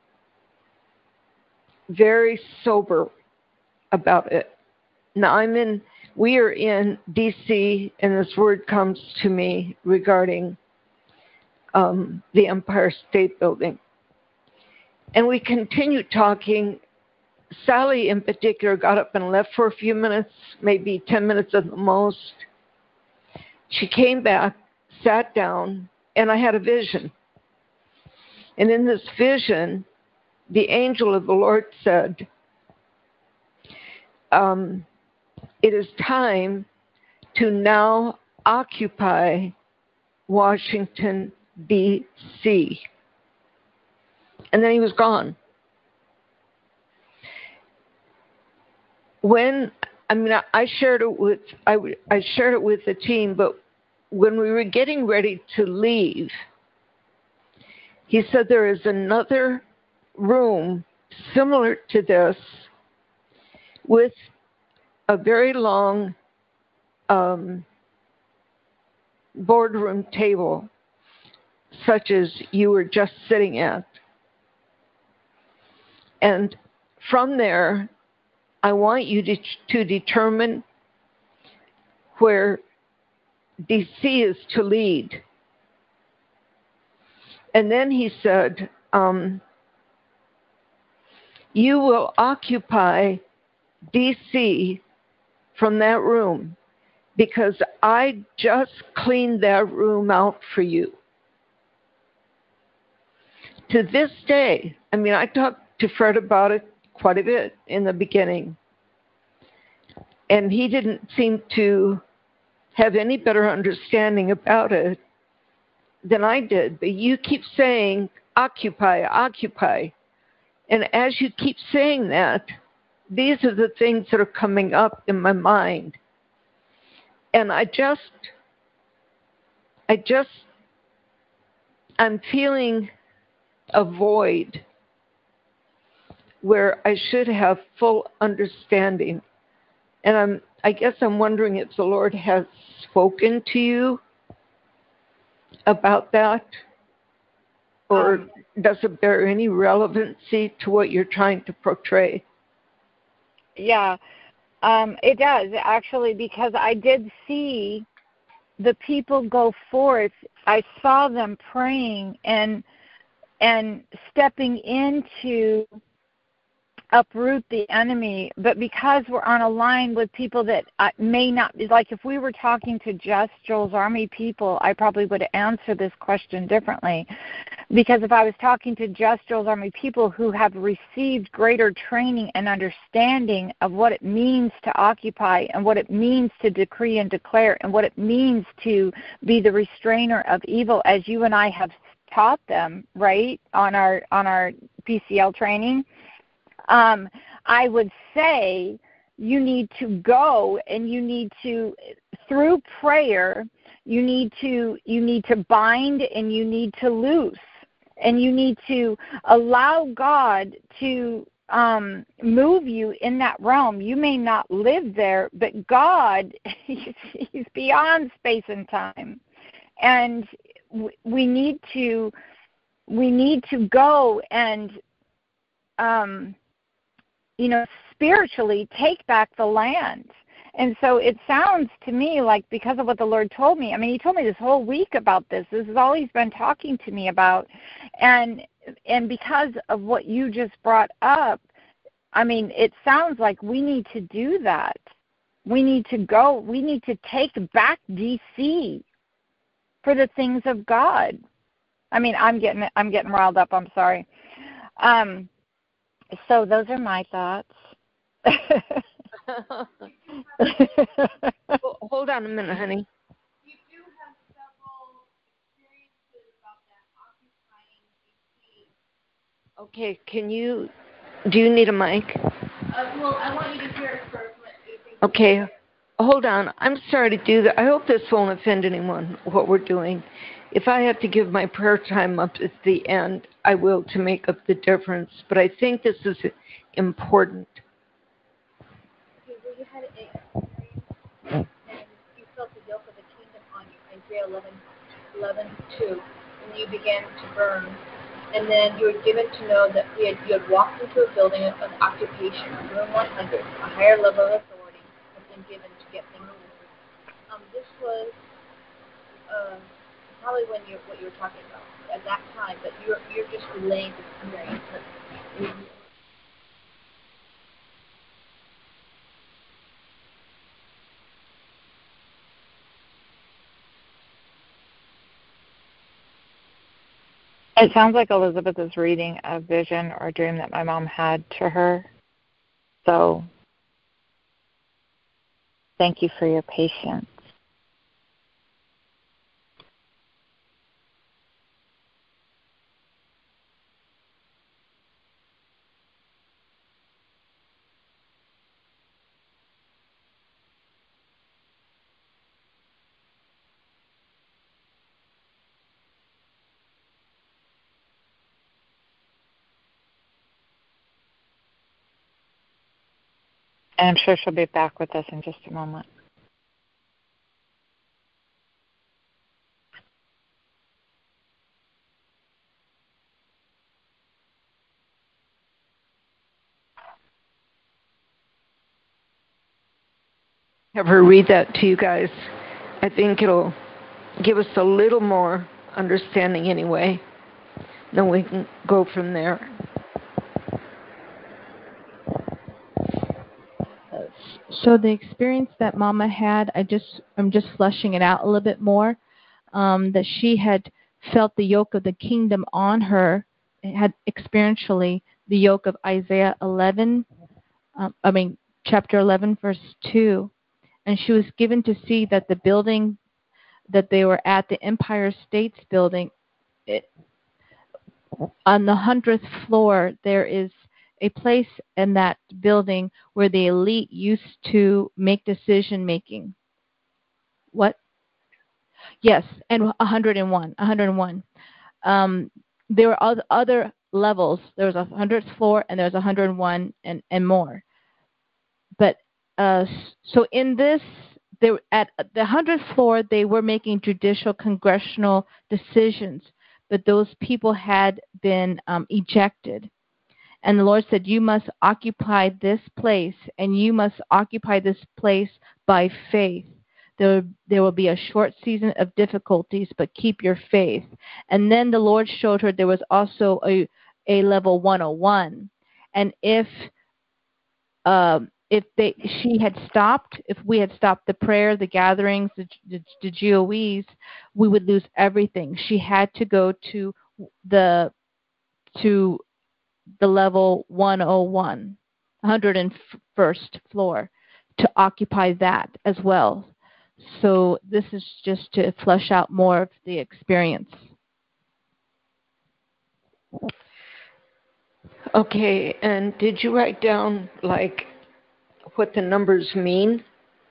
[SPEAKER 3] very sober about it. Now I'm in, we are in D C, and this word comes to me regarding um, the Empire State Building. And we continued talking. Sally, in particular, got up and left for a few minutes, maybe ten minutes at the most. She came back, sat down, and I had a vision. And in this vision, the angel of the Lord said, um, it is time to now occupy Washington, D C And then he was gone. When, I mean, I shared it with, I, I shared it with the team, but when we were getting ready to leave, he said there is another room similar to this with a very long um, boardroom table, such as you were just sitting at. And from there, I want you to, to determine where D C is to lead. And then he said, um, you will occupy D C from that room because I just cleaned that room out for you. To this day, I mean, I talked to Fred about it quite a bit in the beginning. And he didn't seem to have any better understanding about it than I did. But you keep saying, occupy, occupy. And as you keep saying that, these are the things that are coming up in my mind. And I just, I just, I'm feeling a void where I should have full understanding. And I'm, I guess I'm wondering if the Lord has spoken to you about that, or um, does it bear any relevancy to what you're trying to portray?
[SPEAKER 2] Yeah, um, it does, actually, because I did see the people go forth. I saw them praying and and stepping into uproot the enemy, but because we're on a line with people that uh, may not be, like if we were talking to just Joel's Army people, I probably would answer this question differently. Because if I was talking to just Joel's Army people who have received greater training and understanding of what it means to occupy and what it means to decree and declare and what it means to be the restrainer of evil, as you and I have taught them, right, on our on our P C L training, Um, I would say you need to go and you need to, through prayer, you need to you need to bind and you need to loose, and you need to allow God to um, move you in that realm. You may not live there, but God, he's, he's beyond space and time, and we need to we need to go and um, you know, spiritually take back the land. And so it sounds to me like, because of what the Lord told me, I mean, he told me this whole week about this. This is all he's been talking to me about. And and because of what you just brought up, I mean, it sounds like we need to do that. We need to go. We need to take back D C for the things of God. I mean, I'm getting I'm getting riled up. I'm sorry. Um, So those are my thoughts.
[SPEAKER 3] Hold on a minute, honey.
[SPEAKER 4] You do have several experiences about that occupying D C.
[SPEAKER 3] Okay, can you, do you need a mic?
[SPEAKER 4] Uh, well, I want you to hear it first.
[SPEAKER 3] Okay, hold on. I'm sorry to do that. I hope this won't offend anyone, what we're doing. If I have to give my prayer time up at the end, I will, to make up the difference. But I think this is important.
[SPEAKER 4] Okay, well, you had an experience, and you felt the yoke of the kingdom on you, Isaiah eleven, eleven two, and you began to burn. And then you were given to know that you had, you had walked into a building of, of occupation, room one hundred, a higher level of authority has been given to get things moving. Um, this was... Uh, probably when you're what you were talking about at that time, but you're you're just relaying the experience. But
[SPEAKER 2] It sounds like Elizabeth is reading a vision or a dream that my mom had to her. So thank you for your patience. And I'm sure she'll be back with us in just a moment.
[SPEAKER 3] Have her read that to you guys. I think it'll give us a little more understanding anyway. Then we can go from there.
[SPEAKER 5] So the experience that Mama had, I just I'm just fleshing it out a little bit more. Um, that she had felt the yoke of the kingdom on her, had experientially the yoke of Isaiah eleven. Um, I mean chapter eleven, verse two, and she was given to see that the building that they were at, the Empire States Building, it, on the hundredth floor, there is a place in that building where the elite used to make decision making. What? Yes, and one hundred and one. one hundred and one. Um, there were other, other levels. There was a hundredth floor, and there was one hundred and one and, and more. But uh, so in this, they were at the hundredth floor, they were making judicial congressional decisions, but those people had been um, ejected. And the Lord said, you must occupy this place, and you must occupy this place by faith. There, there will be a short season of difficulties, but keep your faith. And then the Lord showed her there was also a, a level one oh one. And if um, if they she had stopped, if we had stopped the prayer, the gatherings, the, the, the G O Es, we would lose everything. She had to go to the to the level one oh one, one hundred first floor, to occupy that as well. So this is just to flesh out more of the experience.
[SPEAKER 3] Okay, and did you write down, like, what the numbers mean?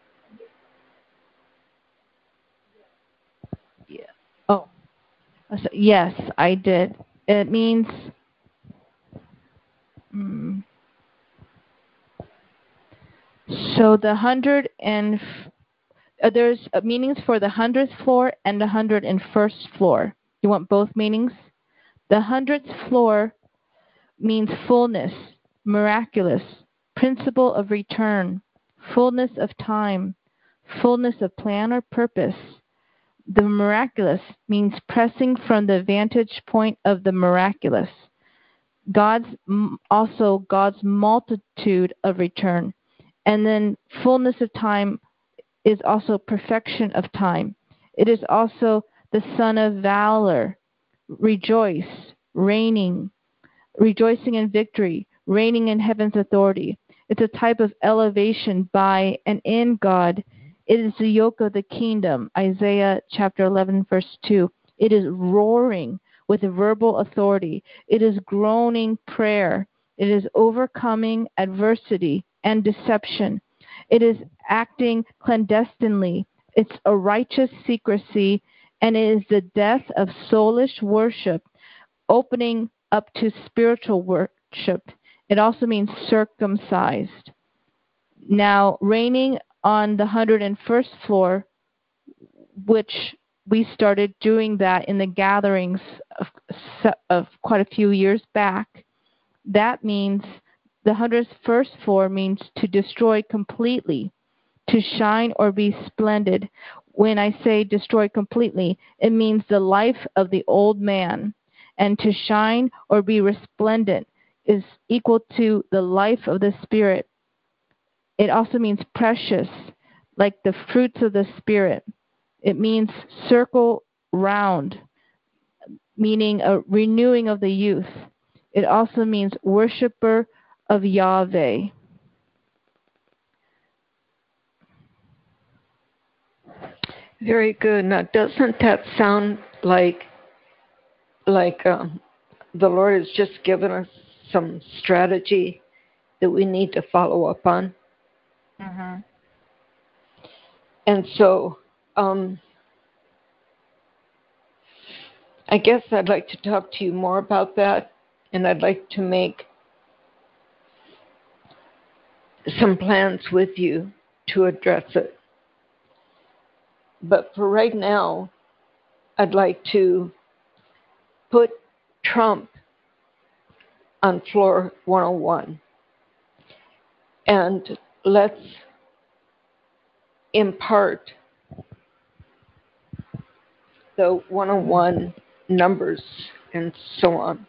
[SPEAKER 5] Yeah. Oh, yes, I did. It means... Mm, so the hundred and... Uh, there's uh, meanings for the hundredth floor and the hundred and first floor. You want both meanings? The hundredth floor means fullness, miraculous, principle of return, fullness of time, fullness of plan or purpose. The miraculous means pressing from the vantage point of the miraculous. God's also God's multitude of return. And then fullness of time is also perfection of time. It is also the son of valor, rejoice, reigning, rejoicing in victory, reigning in heaven's authority. It's a type of elevation by and in God. It is the yoke of the kingdom, Isaiah chapter eleven, verse two. It is roaring with verbal authority. It is groaning prayer. It is overcoming adversity and deception. It is acting clandestinely. It's a righteous secrecy, and it is the death of soulish worship, opening up to spiritual worship. It also means circumcised. Now, reigning on the one hundred first floor, which we started doing that in the gatherings of, of quite a few years back, that means the one hundred first floor means to destroy completely, to shine or be splendid. when I say destroy completely, it means the life of the old man. And to shine or be resplendent is equal to the life of the Spirit. It also means precious, like the fruits of the Spirit. It means circle round, meaning a renewing of the youth. It also means worshiper of Yahweh.
[SPEAKER 3] Very good. Now, doesn't that sound like like um, the Lord has just given us some strategy that we need to follow up on?
[SPEAKER 2] Mm-hmm.
[SPEAKER 3] And so um, I guess I'd like to talk to you more about that, and I'd like to make some plans with you to address it. But for right now, I'd like to put Trump on floor one oh one. And let's impart the one oh one numbers and so on.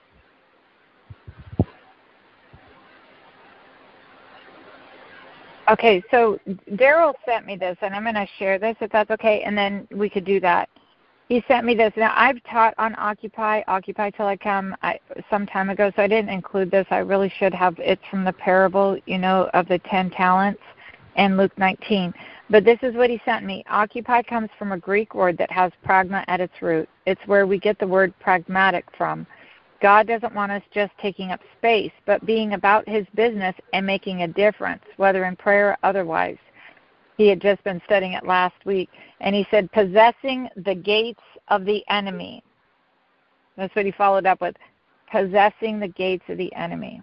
[SPEAKER 2] Okay, so Daryl sent me this, and I'm going to share this if that's okay, and then we could do that. He sent me this. Now, I've taught on Occupy, Occupy Till I Come, I, some time ago, so I didn't include this. I really should have. It's from the parable, you know, of the ten talents and Luke nineteen. But this is what he sent me. Occupy comes from a Greek word that has pragma at its root. It's where we get the word pragmatic from. God doesn't want us just taking up space, but being about his business and making a difference, whether in prayer or otherwise. He had just been studying it last week, and he said, possessing the gates of the enemy. That's what he followed up with, possessing the gates of the enemy.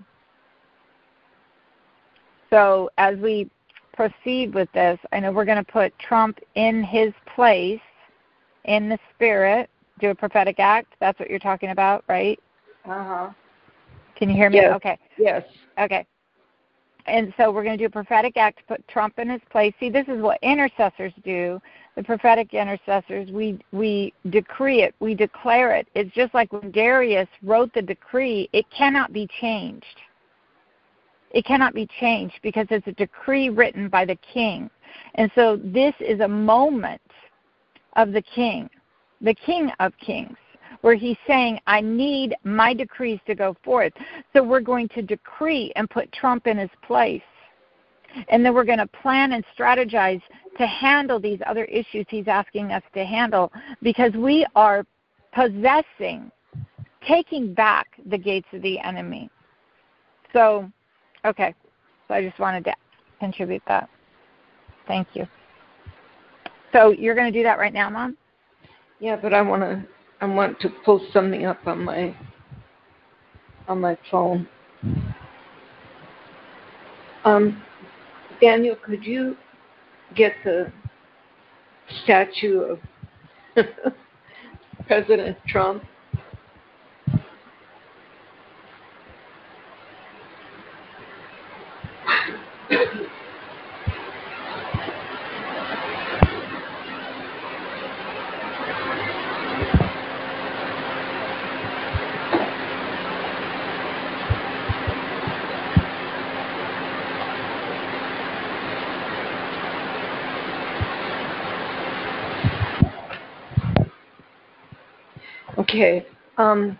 [SPEAKER 2] So as we proceed with this, I know we're going to put Trump in his place in the spirit, do a prophetic act. That's what you're talking about, right?
[SPEAKER 3] Uh-huh.
[SPEAKER 2] Can you hear me?
[SPEAKER 3] Yes.
[SPEAKER 2] Okay.
[SPEAKER 3] Yes.
[SPEAKER 2] Okay. And so we're going to do a prophetic act to put Trump in his place. See, this is what intercessors do. The prophetic intercessors, we we decree it. We declare it. It's just like when Darius wrote the decree, it cannot be changed. It cannot be changed because it's a decree written by the king. And so this is a moment of the king, the King of Kings, where he's saying, I need my decrees to go forth. So we're going to decree and put Trump in his place. And then we're going to plan and strategize to handle these other issues he's asking us to handle, because we are possessing, taking back the gates of the enemy. So, okay. So I just wanted to contribute that. Thank you. So you're going to do that right now, Mom?
[SPEAKER 3] Yeah, but I want to I want to pull something up on my on my phone. Um, Daniel, could you get the statue of President Trump? Okay. Um,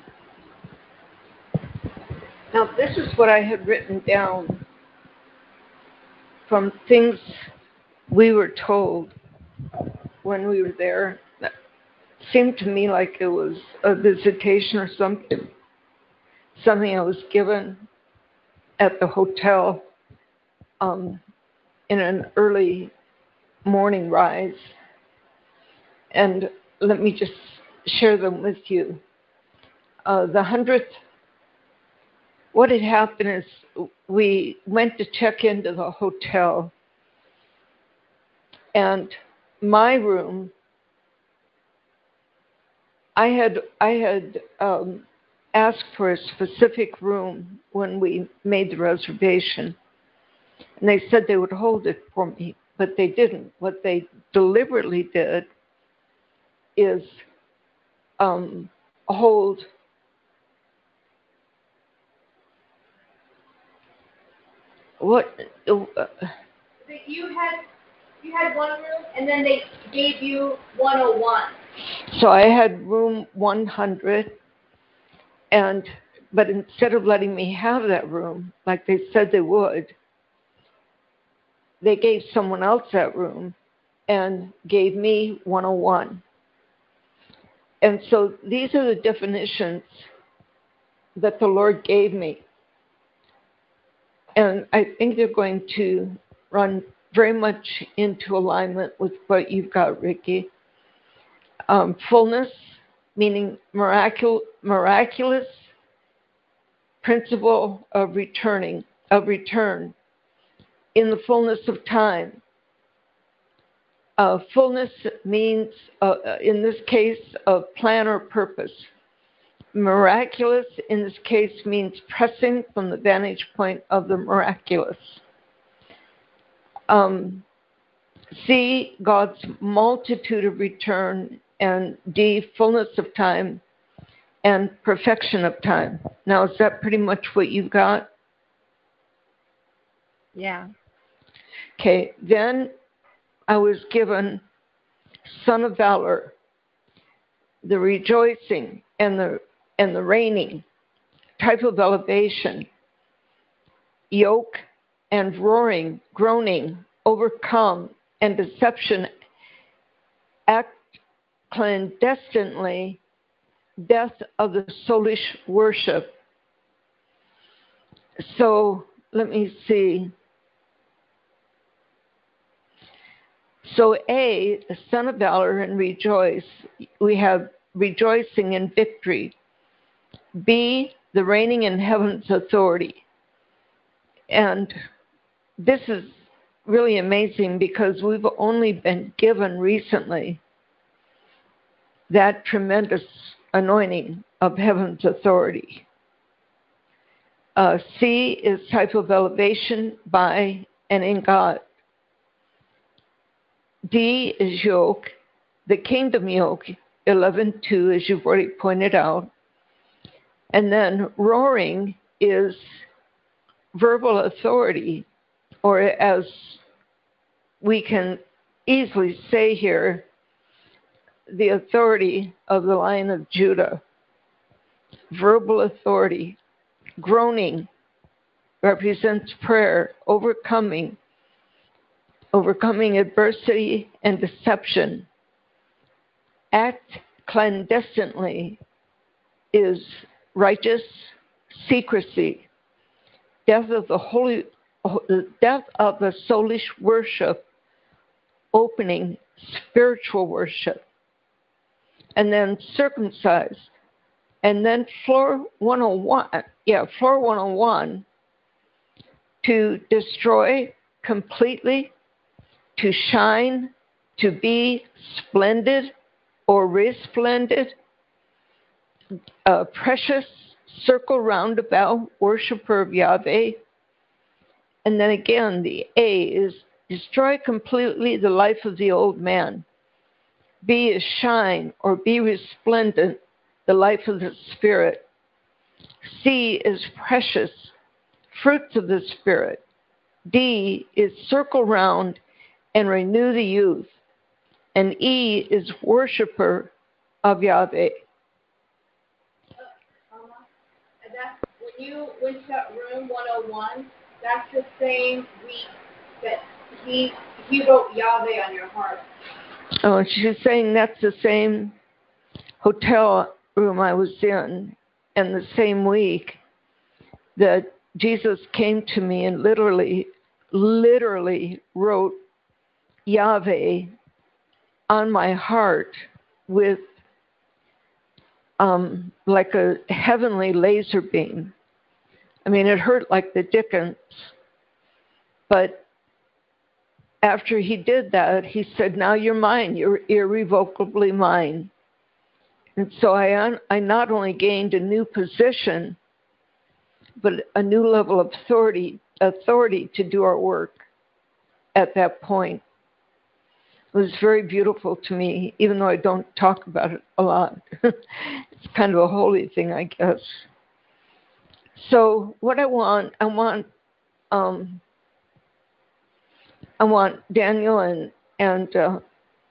[SPEAKER 3] now, this is what I had written down from things we were told when we were there. It seemed to me like it was a visitation or something, something I was given at the hotel um, in an early morning rise. And let me just share them with you. Uh, the hundredth, what had happened is we went to check into the hotel, and my room, I had I had um, asked for a specific room when we made the reservation, and they said they would hold it for me, but they didn't. What they deliberately did is um, hold what uh,
[SPEAKER 4] That you had you had one room, and then they gave you one oh one.
[SPEAKER 3] So I had room one hundred, and but instead of letting me have that room like they said they would, they gave someone else that room and gave me one oh one. And so these are the definitions that the Lord gave me. And I think they're going to run very much into alignment with what you've got, Ricky. Um, fullness, meaning miracul- miraculous principle of returning, of return in the fullness of time. Uh, fullness means, uh, in this case, a plan or purpose. Miraculous, in this case, means pressing from the vantage point of the miraculous. Um, C, God's multitude of return, and D, fullness of time and perfection of time. Now, is that pretty much what you've got?
[SPEAKER 2] Yeah.
[SPEAKER 3] Okay, then I was given Son of Valor, the rejoicing and the and the reigning, type of elevation, yoke and roaring, groaning, overcome, and deception, act clandestinely, death of the soulish worship. So let me see. So A, the Son of Valor and rejoice, we have rejoicing in victory. B, the reigning in heaven's authority. And this is really amazing because we've only been given recently that tremendous anointing of heaven's authority. Uh, C is type of elevation by and in God. D is yoke, the kingdom yoke, eleven two, as you've already pointed out. And then roaring is verbal authority, or as we can easily say here, the authority of the Lion of Judah. Verbal authority. Groaning represents prayer, overcoming, overcoming adversity and deception. Act clandestinely is righteous secrecy. Death of the holy, death of the soulish worship, opening spiritual worship. And then circumcised. And then floor one oh one, yeah, floor one oh one, to destroy completely, to shine, to be splendid or resplendent, a precious circle roundabout worshiper of Yahweh. And then again, the A is destroy completely the life of the old man. B is shine or be resplendent, the life of the Spirit. C is precious, fruits of the Spirit. D is circle round and renew the youth. And E is worshiper of Yahweh.
[SPEAKER 4] That's, when you went to that room one oh one, that's the same week that he he wrote Yahweh on your heart.
[SPEAKER 3] Oh, she's saying that's the same hotel room I was in, and the same week that Jesus came to me and literally, literally wrote Yahweh on my heart with um, like a heavenly laser beam. I mean, it hurt like the dickens. But after he did that, he said, now you're mine. You're irrevocably mine. And so I, I not only gained a new position, but a new level of authority, authority to do our work at that point. It was very beautiful to me, even though I don't talk about it a lot. It's kind of a holy thing, I guess. So what I want, I want, um, I want Daniel and and uh,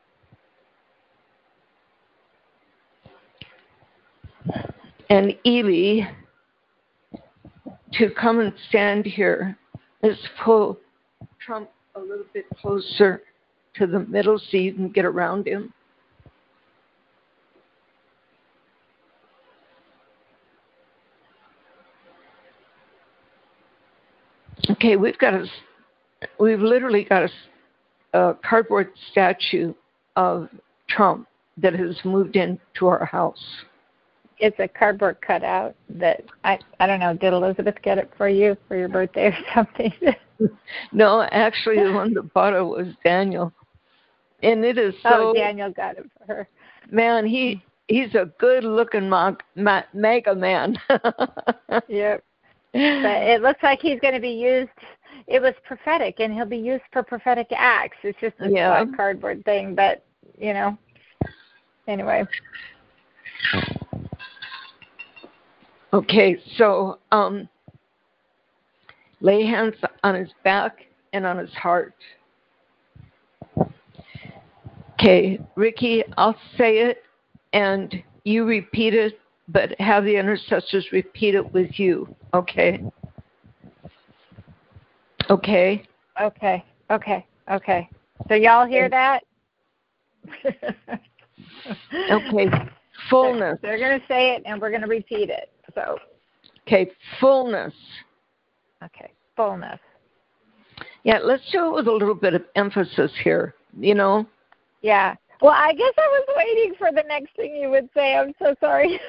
[SPEAKER 3] and Ely to come and stand here. Let's pull Trump a little bit closer to the middle so you can get around him. Okay, we've got a, we've literally got a, a cardboard statue of Trump that has moved into our house.
[SPEAKER 2] It's a cardboard cutout that, I, I don't know, did Elizabeth get it for you for your birthday or something?
[SPEAKER 3] No, actually the one that bought it was Daniel. And it is so...
[SPEAKER 2] Oh, Daniel got it for her.
[SPEAKER 3] Man, he he's a good-looking mag, ma, mega man.
[SPEAKER 2] Yep. But it looks like he's going to be used, it was prophetic, and he'll be used for prophetic acts. It's just a
[SPEAKER 3] yeah.
[SPEAKER 2] cardboard thing, but, you know, anyway.
[SPEAKER 3] Okay, so um, lay hands on his back and on his heart. Okay, Ricky, I'll say it, and you repeat it, but have the intercessors repeat it with you, okay? Okay?
[SPEAKER 2] Okay, okay, okay. So y'all hear that?
[SPEAKER 3] Okay, fullness.
[SPEAKER 2] They're, they're going to say it, and we're going to repeat it. So.
[SPEAKER 3] Okay, fullness.
[SPEAKER 2] Okay, fullness.
[SPEAKER 3] Yeah, let's do it with a little bit of emphasis here, you know?
[SPEAKER 2] Yeah. Well, I guess I was waiting for the next thing you would say. I'm so sorry.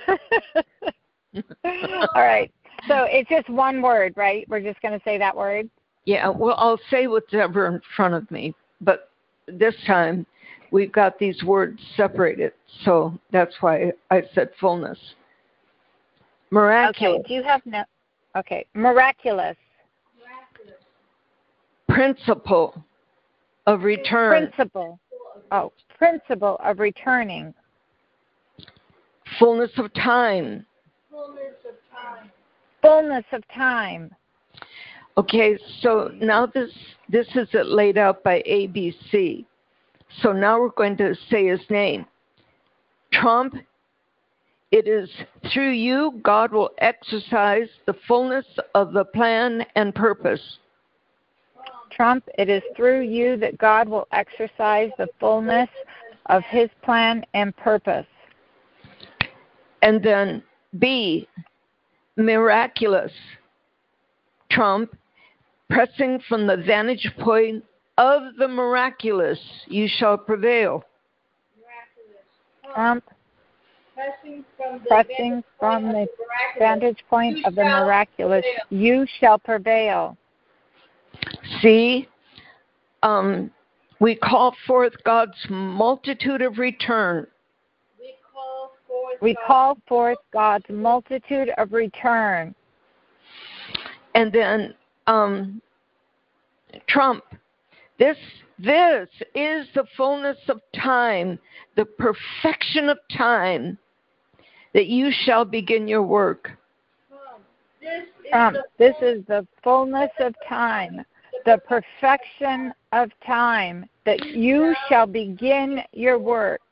[SPEAKER 2] All right. So it's just one word, right? We're just going to say that word?
[SPEAKER 3] Yeah, well, I'll say whatever in front of me, but this time we've got these words separated, so that's why I said fullness. Miraculous.
[SPEAKER 2] Okay, do you have no... Okay, miraculous.
[SPEAKER 4] Miraculous.
[SPEAKER 3] Principle of return.
[SPEAKER 2] Principle. Oh, principle of returning.
[SPEAKER 3] Fullness of time.
[SPEAKER 4] Fullness of time.
[SPEAKER 2] Fullness of time.
[SPEAKER 3] Okay, so now this this is it laid out by A B C. So now we're going to say his name. Trump, it is through you God will exercise the fullness of the plan and purpose.
[SPEAKER 2] Trump, it is through you that God will exercise the fullness of his plan and purpose.
[SPEAKER 3] And then B, miraculous. Trump, pressing from the vantage point of the miraculous, you shall prevail.
[SPEAKER 4] Miraculous.
[SPEAKER 2] Trump,
[SPEAKER 4] Pressing from the,
[SPEAKER 2] pressing from the vantage point of the miraculous, you shall prevail.
[SPEAKER 3] See, um, we call forth God's multitude of return.
[SPEAKER 4] We call forth,
[SPEAKER 2] we call forth God's multitude of return.
[SPEAKER 3] And then um, Trump, this this is the fullness of time, the perfection of time, that you shall begin your work.
[SPEAKER 4] This is,
[SPEAKER 2] Trump,
[SPEAKER 4] the
[SPEAKER 2] this is the fullness of time, the perfection of time, that you shall begin your work.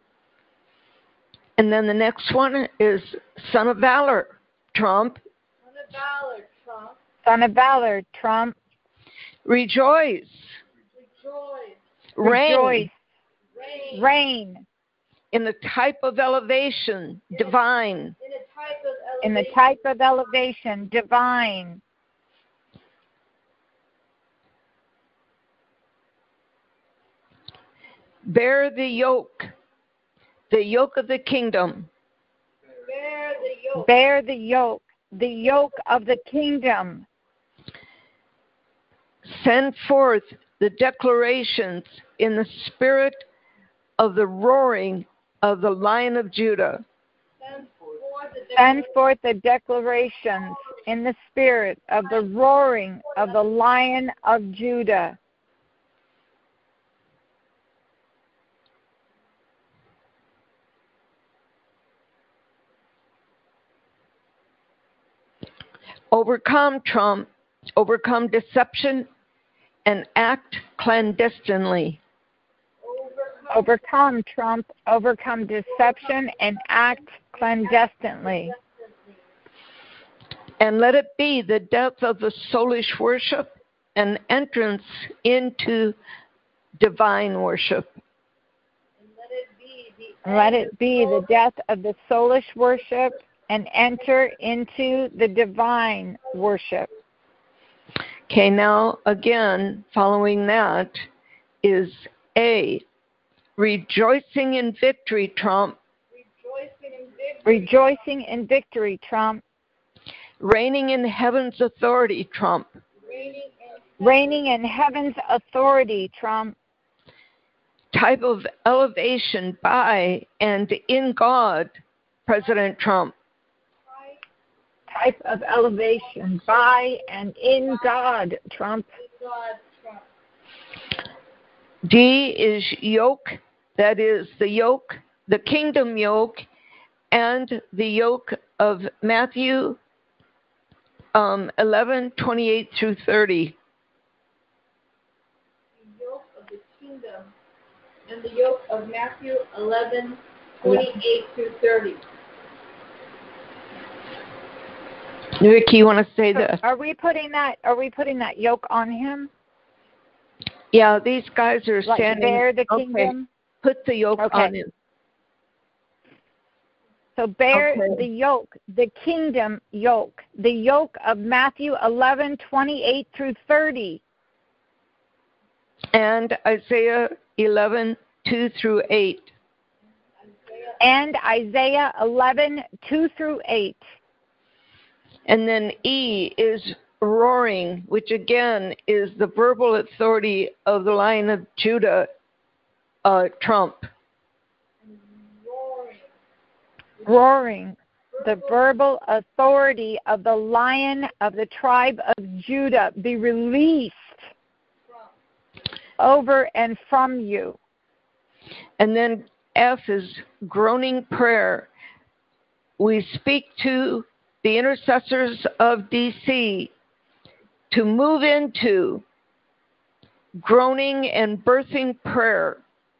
[SPEAKER 3] And then the next one is Son of Valor, Trump.
[SPEAKER 4] Son of Valor, Trump.
[SPEAKER 2] Son of Valor, Trump.
[SPEAKER 3] Rejoice.
[SPEAKER 4] Rejoice.
[SPEAKER 3] Reign.
[SPEAKER 2] Rejoice.
[SPEAKER 4] Reign.
[SPEAKER 2] Reign.
[SPEAKER 3] In the type of elevation, divine.
[SPEAKER 4] In a type of elevation.
[SPEAKER 2] In the type of elevation, divine.
[SPEAKER 3] Bear the yoke, the yoke of the kingdom.
[SPEAKER 4] Bear the yoke.
[SPEAKER 2] Bear the yoke, the yoke of the kingdom.
[SPEAKER 3] Send forth the declarations in the spirit of the roaring of the Lion of Judah.
[SPEAKER 4] Send forth the
[SPEAKER 2] Send forth the declarations in the spirit of the roaring of the Lion of Judah.
[SPEAKER 3] Overcome, Trump. Overcome deception and act clandestinely.
[SPEAKER 2] Overcome, Trump. Overcome deception and act clandestinely.
[SPEAKER 3] And let it be the death of the soulish worship and entrance into divine worship.
[SPEAKER 2] Let it be the death of the soulish worship and enter into the divine worship.
[SPEAKER 3] Okay, now again, following that is A, rejoicing in victory, Trump.
[SPEAKER 2] Rejoicing in victory, rejoicing in victory, Trump.
[SPEAKER 3] Reigning in heaven's authority, Trump.
[SPEAKER 2] Reigning in, Reigning in heaven's authority, Trump.
[SPEAKER 3] Type of elevation by and in God, President Trump.
[SPEAKER 2] Type of elevation by and in God, Trump.
[SPEAKER 3] D is yoke, that is the yoke, the kingdom yoke, and the yoke of Matthew um, eleven, twenty-eight through thirty.
[SPEAKER 4] The yoke of the kingdom and the yoke of Matthew eleven, twenty-eight through thirty.
[SPEAKER 3] Ricky, you want to say this?
[SPEAKER 2] Are we putting that? Are we putting that yoke on him?
[SPEAKER 3] Yeah, these guys are
[SPEAKER 2] like
[SPEAKER 3] standing.
[SPEAKER 2] Bear the
[SPEAKER 3] okay.
[SPEAKER 2] kingdom.
[SPEAKER 3] Put the yoke
[SPEAKER 2] okay.
[SPEAKER 3] on him.
[SPEAKER 2] So bear
[SPEAKER 3] okay.
[SPEAKER 2] the yoke, the kingdom yoke, the yoke of Matthew eleven, twenty-eight through thirty.
[SPEAKER 3] And Isaiah eleven, two through eight.
[SPEAKER 2] And Isaiah eleven, two through eight.
[SPEAKER 3] And then E is roaring, which again is the verbal authority of the Lion of Judah, uh, Trump.
[SPEAKER 2] Roaring. Roaring, the verbal authority of the Lion of the tribe of Judah be released over and from you.
[SPEAKER 3] And then F is groaning prayer. We speak to the intercessors of D C to move into groaning and birthing prayer.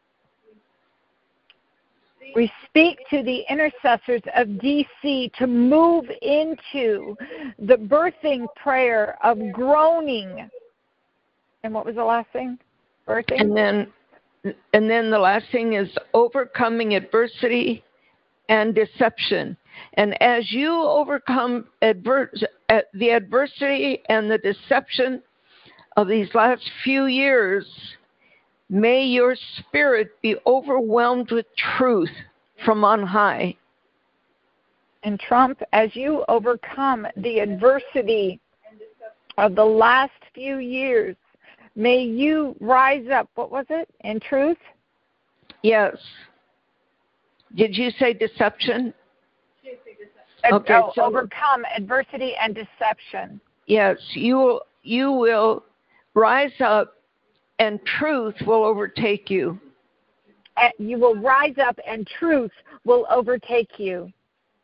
[SPEAKER 2] We speak to the intercessors of D C to move into the birthing prayer of groaning. And what was the last thing? Birthing?
[SPEAKER 3] And then, and then the last thing is overcoming adversity and deception. And as you overcome adver- the adversity and the deception of these last few years, may your spirit be overwhelmed with truth from on high.
[SPEAKER 2] And Trump, as you overcome the adversity of the last few years, may you rise up, what was it, in truth?
[SPEAKER 3] Yes. Did you say deception?
[SPEAKER 2] Okay, oh, so overcome adversity and deception.
[SPEAKER 3] Yes, you will, you will rise up and truth will overtake you.
[SPEAKER 2] And you will rise up and truth will overtake you.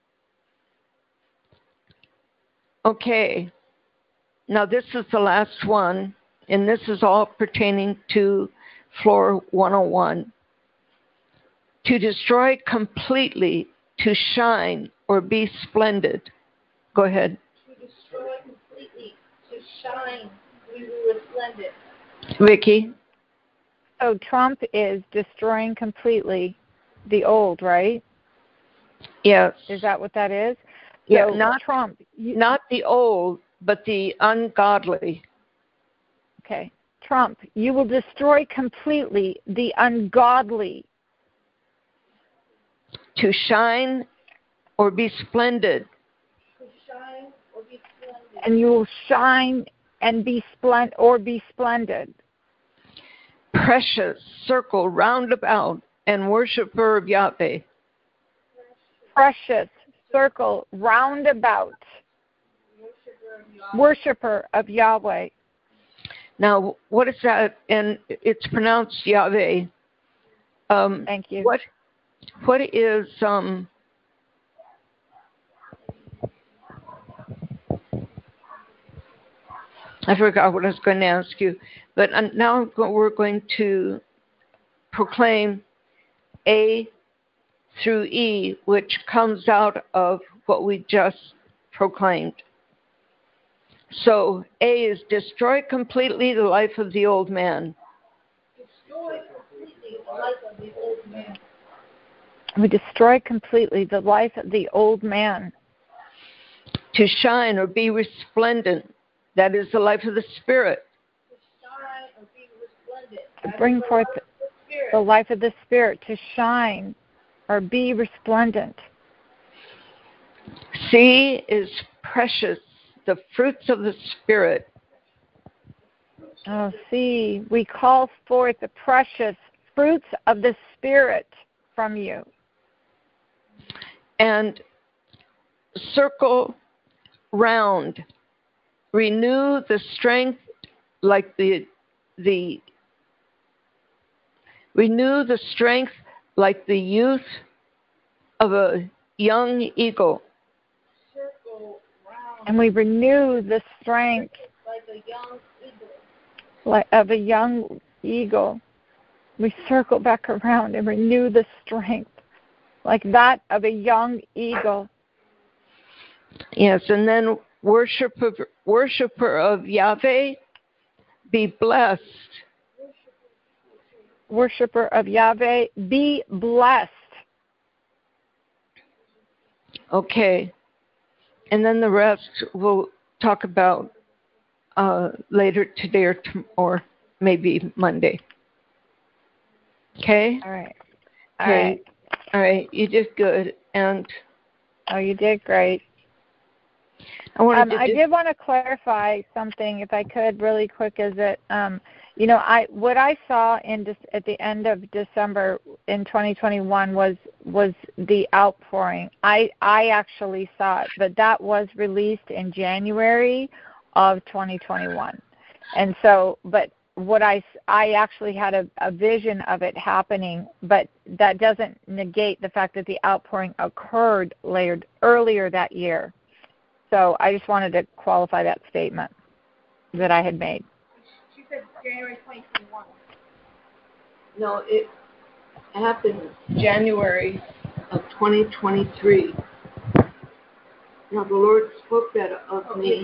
[SPEAKER 3] Okay. Now this is the last one, and this is all pertaining to floor one oh one. To destroy completely, to shine, or be splendid. Go ahead.
[SPEAKER 4] To destroy completely, to shine, we will be splendid.
[SPEAKER 3] Vicky?
[SPEAKER 2] So Trump is destroying completely the old, right?
[SPEAKER 3] Yes.
[SPEAKER 2] Is that what that is?
[SPEAKER 3] Yeah,
[SPEAKER 2] so
[SPEAKER 3] not
[SPEAKER 2] Trump. You,
[SPEAKER 3] not the old, but the ungodly.
[SPEAKER 2] Okay. Trump, you will destroy completely the ungodly.
[SPEAKER 3] To shine or be splendid.
[SPEAKER 4] To shine or be splendid.
[SPEAKER 2] And you will shine and be splendid or be splendid.
[SPEAKER 3] Precious, circle round about, and worshiper of Yahweh.
[SPEAKER 2] Precious, circle round about, worshiper of Yahweh.
[SPEAKER 3] Now, what is that? And it's pronounced Yahweh. Um,
[SPEAKER 2] Thank you.
[SPEAKER 3] What? What is um? I forgot what I was going to ask you, but now we're going to proclaim A through E, which comes out of what we just proclaimed. So A is destroy completely the life of the old man.
[SPEAKER 4] Destroy completely the life of the old man.
[SPEAKER 2] We destroy completely the life of the old man.
[SPEAKER 3] To shine or be resplendent. That is the life of the Spirit.
[SPEAKER 4] To shine or be resplendent.
[SPEAKER 2] To bring forth
[SPEAKER 4] the, the,
[SPEAKER 2] the life of the Spirit. To shine or be resplendent.
[SPEAKER 3] C is precious. The fruits of the Spirit.
[SPEAKER 2] Oh, see, we call forth the precious fruits of the Spirit from you.
[SPEAKER 3] And circle round. Renew the strength like the the renew the strength like the youth of a young eagle.
[SPEAKER 4] Circle round.
[SPEAKER 2] And we renew the strength
[SPEAKER 4] like a young eagle.
[SPEAKER 2] Like of a young eagle. We circle back around and renew the strength like that of a young eagle.
[SPEAKER 3] Yes, and then worshiper, worshiper of Yahweh, be blessed.
[SPEAKER 2] Worshiper of Yahweh, be blessed.
[SPEAKER 3] Okay. And then the rest we'll talk about uh, later today or, t- or maybe Monday. Okay?
[SPEAKER 2] All right. All
[SPEAKER 3] okay.
[SPEAKER 2] right.
[SPEAKER 3] All right. You did good. And
[SPEAKER 2] oh, you did great.
[SPEAKER 3] I,
[SPEAKER 2] um,
[SPEAKER 3] to
[SPEAKER 2] I
[SPEAKER 3] do-
[SPEAKER 2] did want to clarify something, if I could, really quick. Is that um, you know, I what I saw in de- at the end of December in twenty twenty-one was was the outpouring. I I actually saw it, but that was released in January of twenty twenty-one, and so, but what I I actually had a, a vision of it happening, but that doesn't negate the fact that the outpouring occurred later earlier that year. So I just wanted to qualify that statement that I had made.
[SPEAKER 4] She said January twenty twenty-one.
[SPEAKER 3] No, it happened January of twenty twenty-three. Now the Lord spoke that of
[SPEAKER 4] oh,
[SPEAKER 3] me.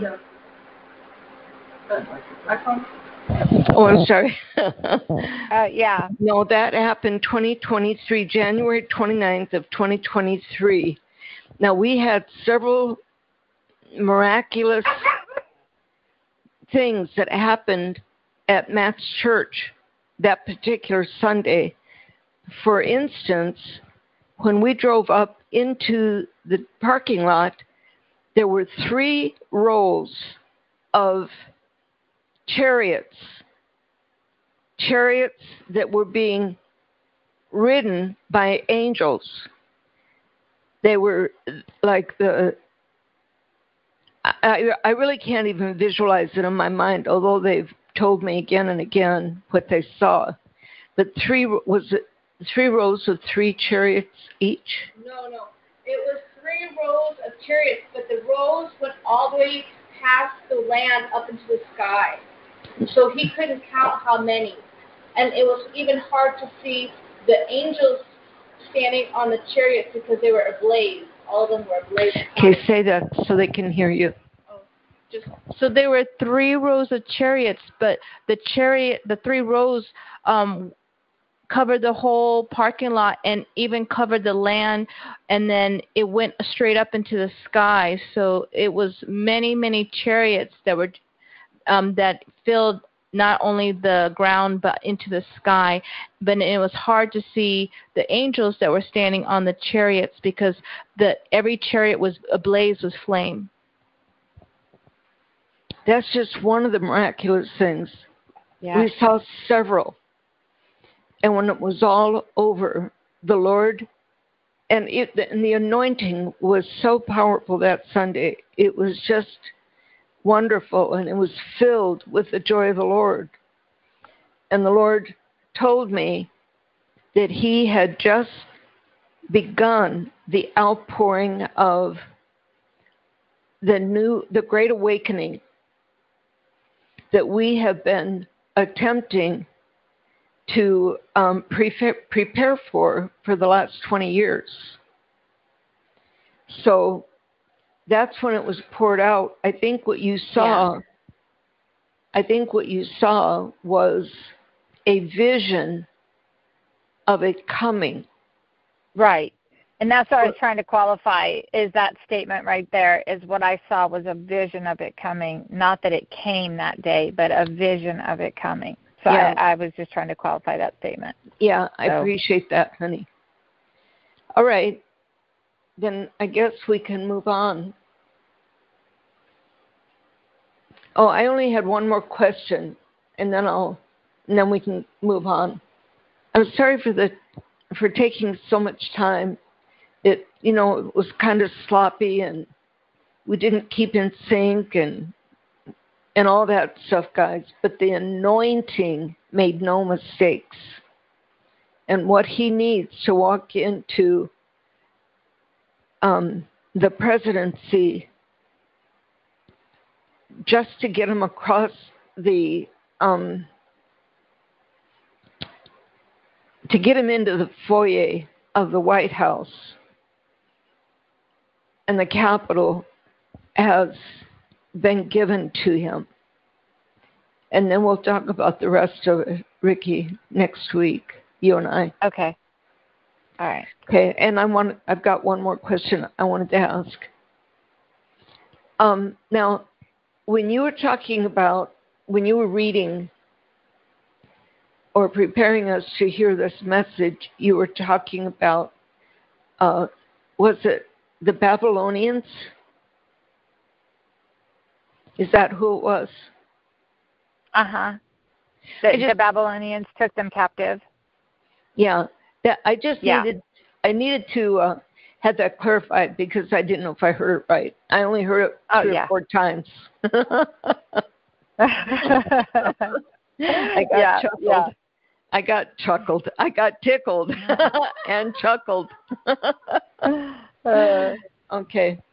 [SPEAKER 4] iPhone?
[SPEAKER 3] Oh, I'm sorry.
[SPEAKER 2] uh, yeah.
[SPEAKER 3] No, that happened twenty twenty-three, January twenty-ninth of twenty twenty-three. Now we had several miraculous things that happened at Matt's church that particular Sunday. For instance, when we drove up into the parking lot, there were three rows of chariots, chariots that were being ridden by angels. They were like the I, I really can't even visualize it in my mind, although they've told me again and again what they saw. But three was it three rows of three chariots each?
[SPEAKER 4] No, no. It was three rows of chariots, but the rows went all the way past the land up into the sky. So he couldn't count how many. And it was even hard to see the angels standing on the chariots because they were ablaze. All of them were ablaze.
[SPEAKER 3] Okay, say that so they can hear you.
[SPEAKER 4] Oh, just
[SPEAKER 5] So there were three rows of chariots, but the chariot, the three rows um, covered the whole parking lot and even covered the land, and then it went straight up into the sky. So it was many, many chariots that were um, that filled not only the ground but into the sky. But it was hard to see the angels that were standing on the chariots because the every chariot was ablaze with flame.
[SPEAKER 3] That's just one of the miraculous things.
[SPEAKER 2] Yeah.
[SPEAKER 3] We saw several. And when it was all over, the Lord, and, it, and the anointing was so powerful that Sunday. It was just wonderful, and it was filled with the joy of the Lord. And the Lord told me that he had just begun the outpouring of the new, the great awakening. that we have been attempting to um, prepare, prepare for for the last twenty years. So that's when it was poured out. I think what you saw, yeah. I think what you saw was a vision of it coming.
[SPEAKER 2] Right. And that's what I was trying to qualify, is that statement right there, is what I saw was a vision of it coming. Not that it came that day, but a vision of it coming. So yeah. I, I was just trying to qualify that statement.
[SPEAKER 3] Yeah, I
[SPEAKER 2] so.
[SPEAKER 3] appreciate that, honey. All right. Then I guess we can move on. Oh, I only had one more question, and then I'll, and then we can move on. I'm sorry for the, for taking so much time. It, you know, it was kind of sloppy, and we didn't keep in sync, and and all that stuff, guys. But the anointing made no mistakes, and what he needs to walk into um, the presidency, just to get him across the, um, to get him into the foyer of the White House and the Capitol has been given to him. And then we'll talk about the rest of it, Ricky, next week, you and I.
[SPEAKER 2] Okay. All right.
[SPEAKER 3] Okay, and I want, I've got one more question I wanted to ask. Um, now, when you were talking about, when you were reading or preparing us to hear this message, you were talking about, uh, was it the Babylonians? Is that who it was?
[SPEAKER 2] Uh-huh. The, just, the Babylonians took them captive.
[SPEAKER 3] Yeah. That, I just
[SPEAKER 2] yeah.
[SPEAKER 3] needed, I needed to uh, have that clarified because I didn't know if I heard it right. I only heard it
[SPEAKER 2] oh,
[SPEAKER 3] three
[SPEAKER 2] yeah.
[SPEAKER 3] or four times. I got
[SPEAKER 2] yeah,
[SPEAKER 3] chuckled.
[SPEAKER 2] Yeah.
[SPEAKER 3] I got chuckled. I got tickled and chuckled. uh, okay.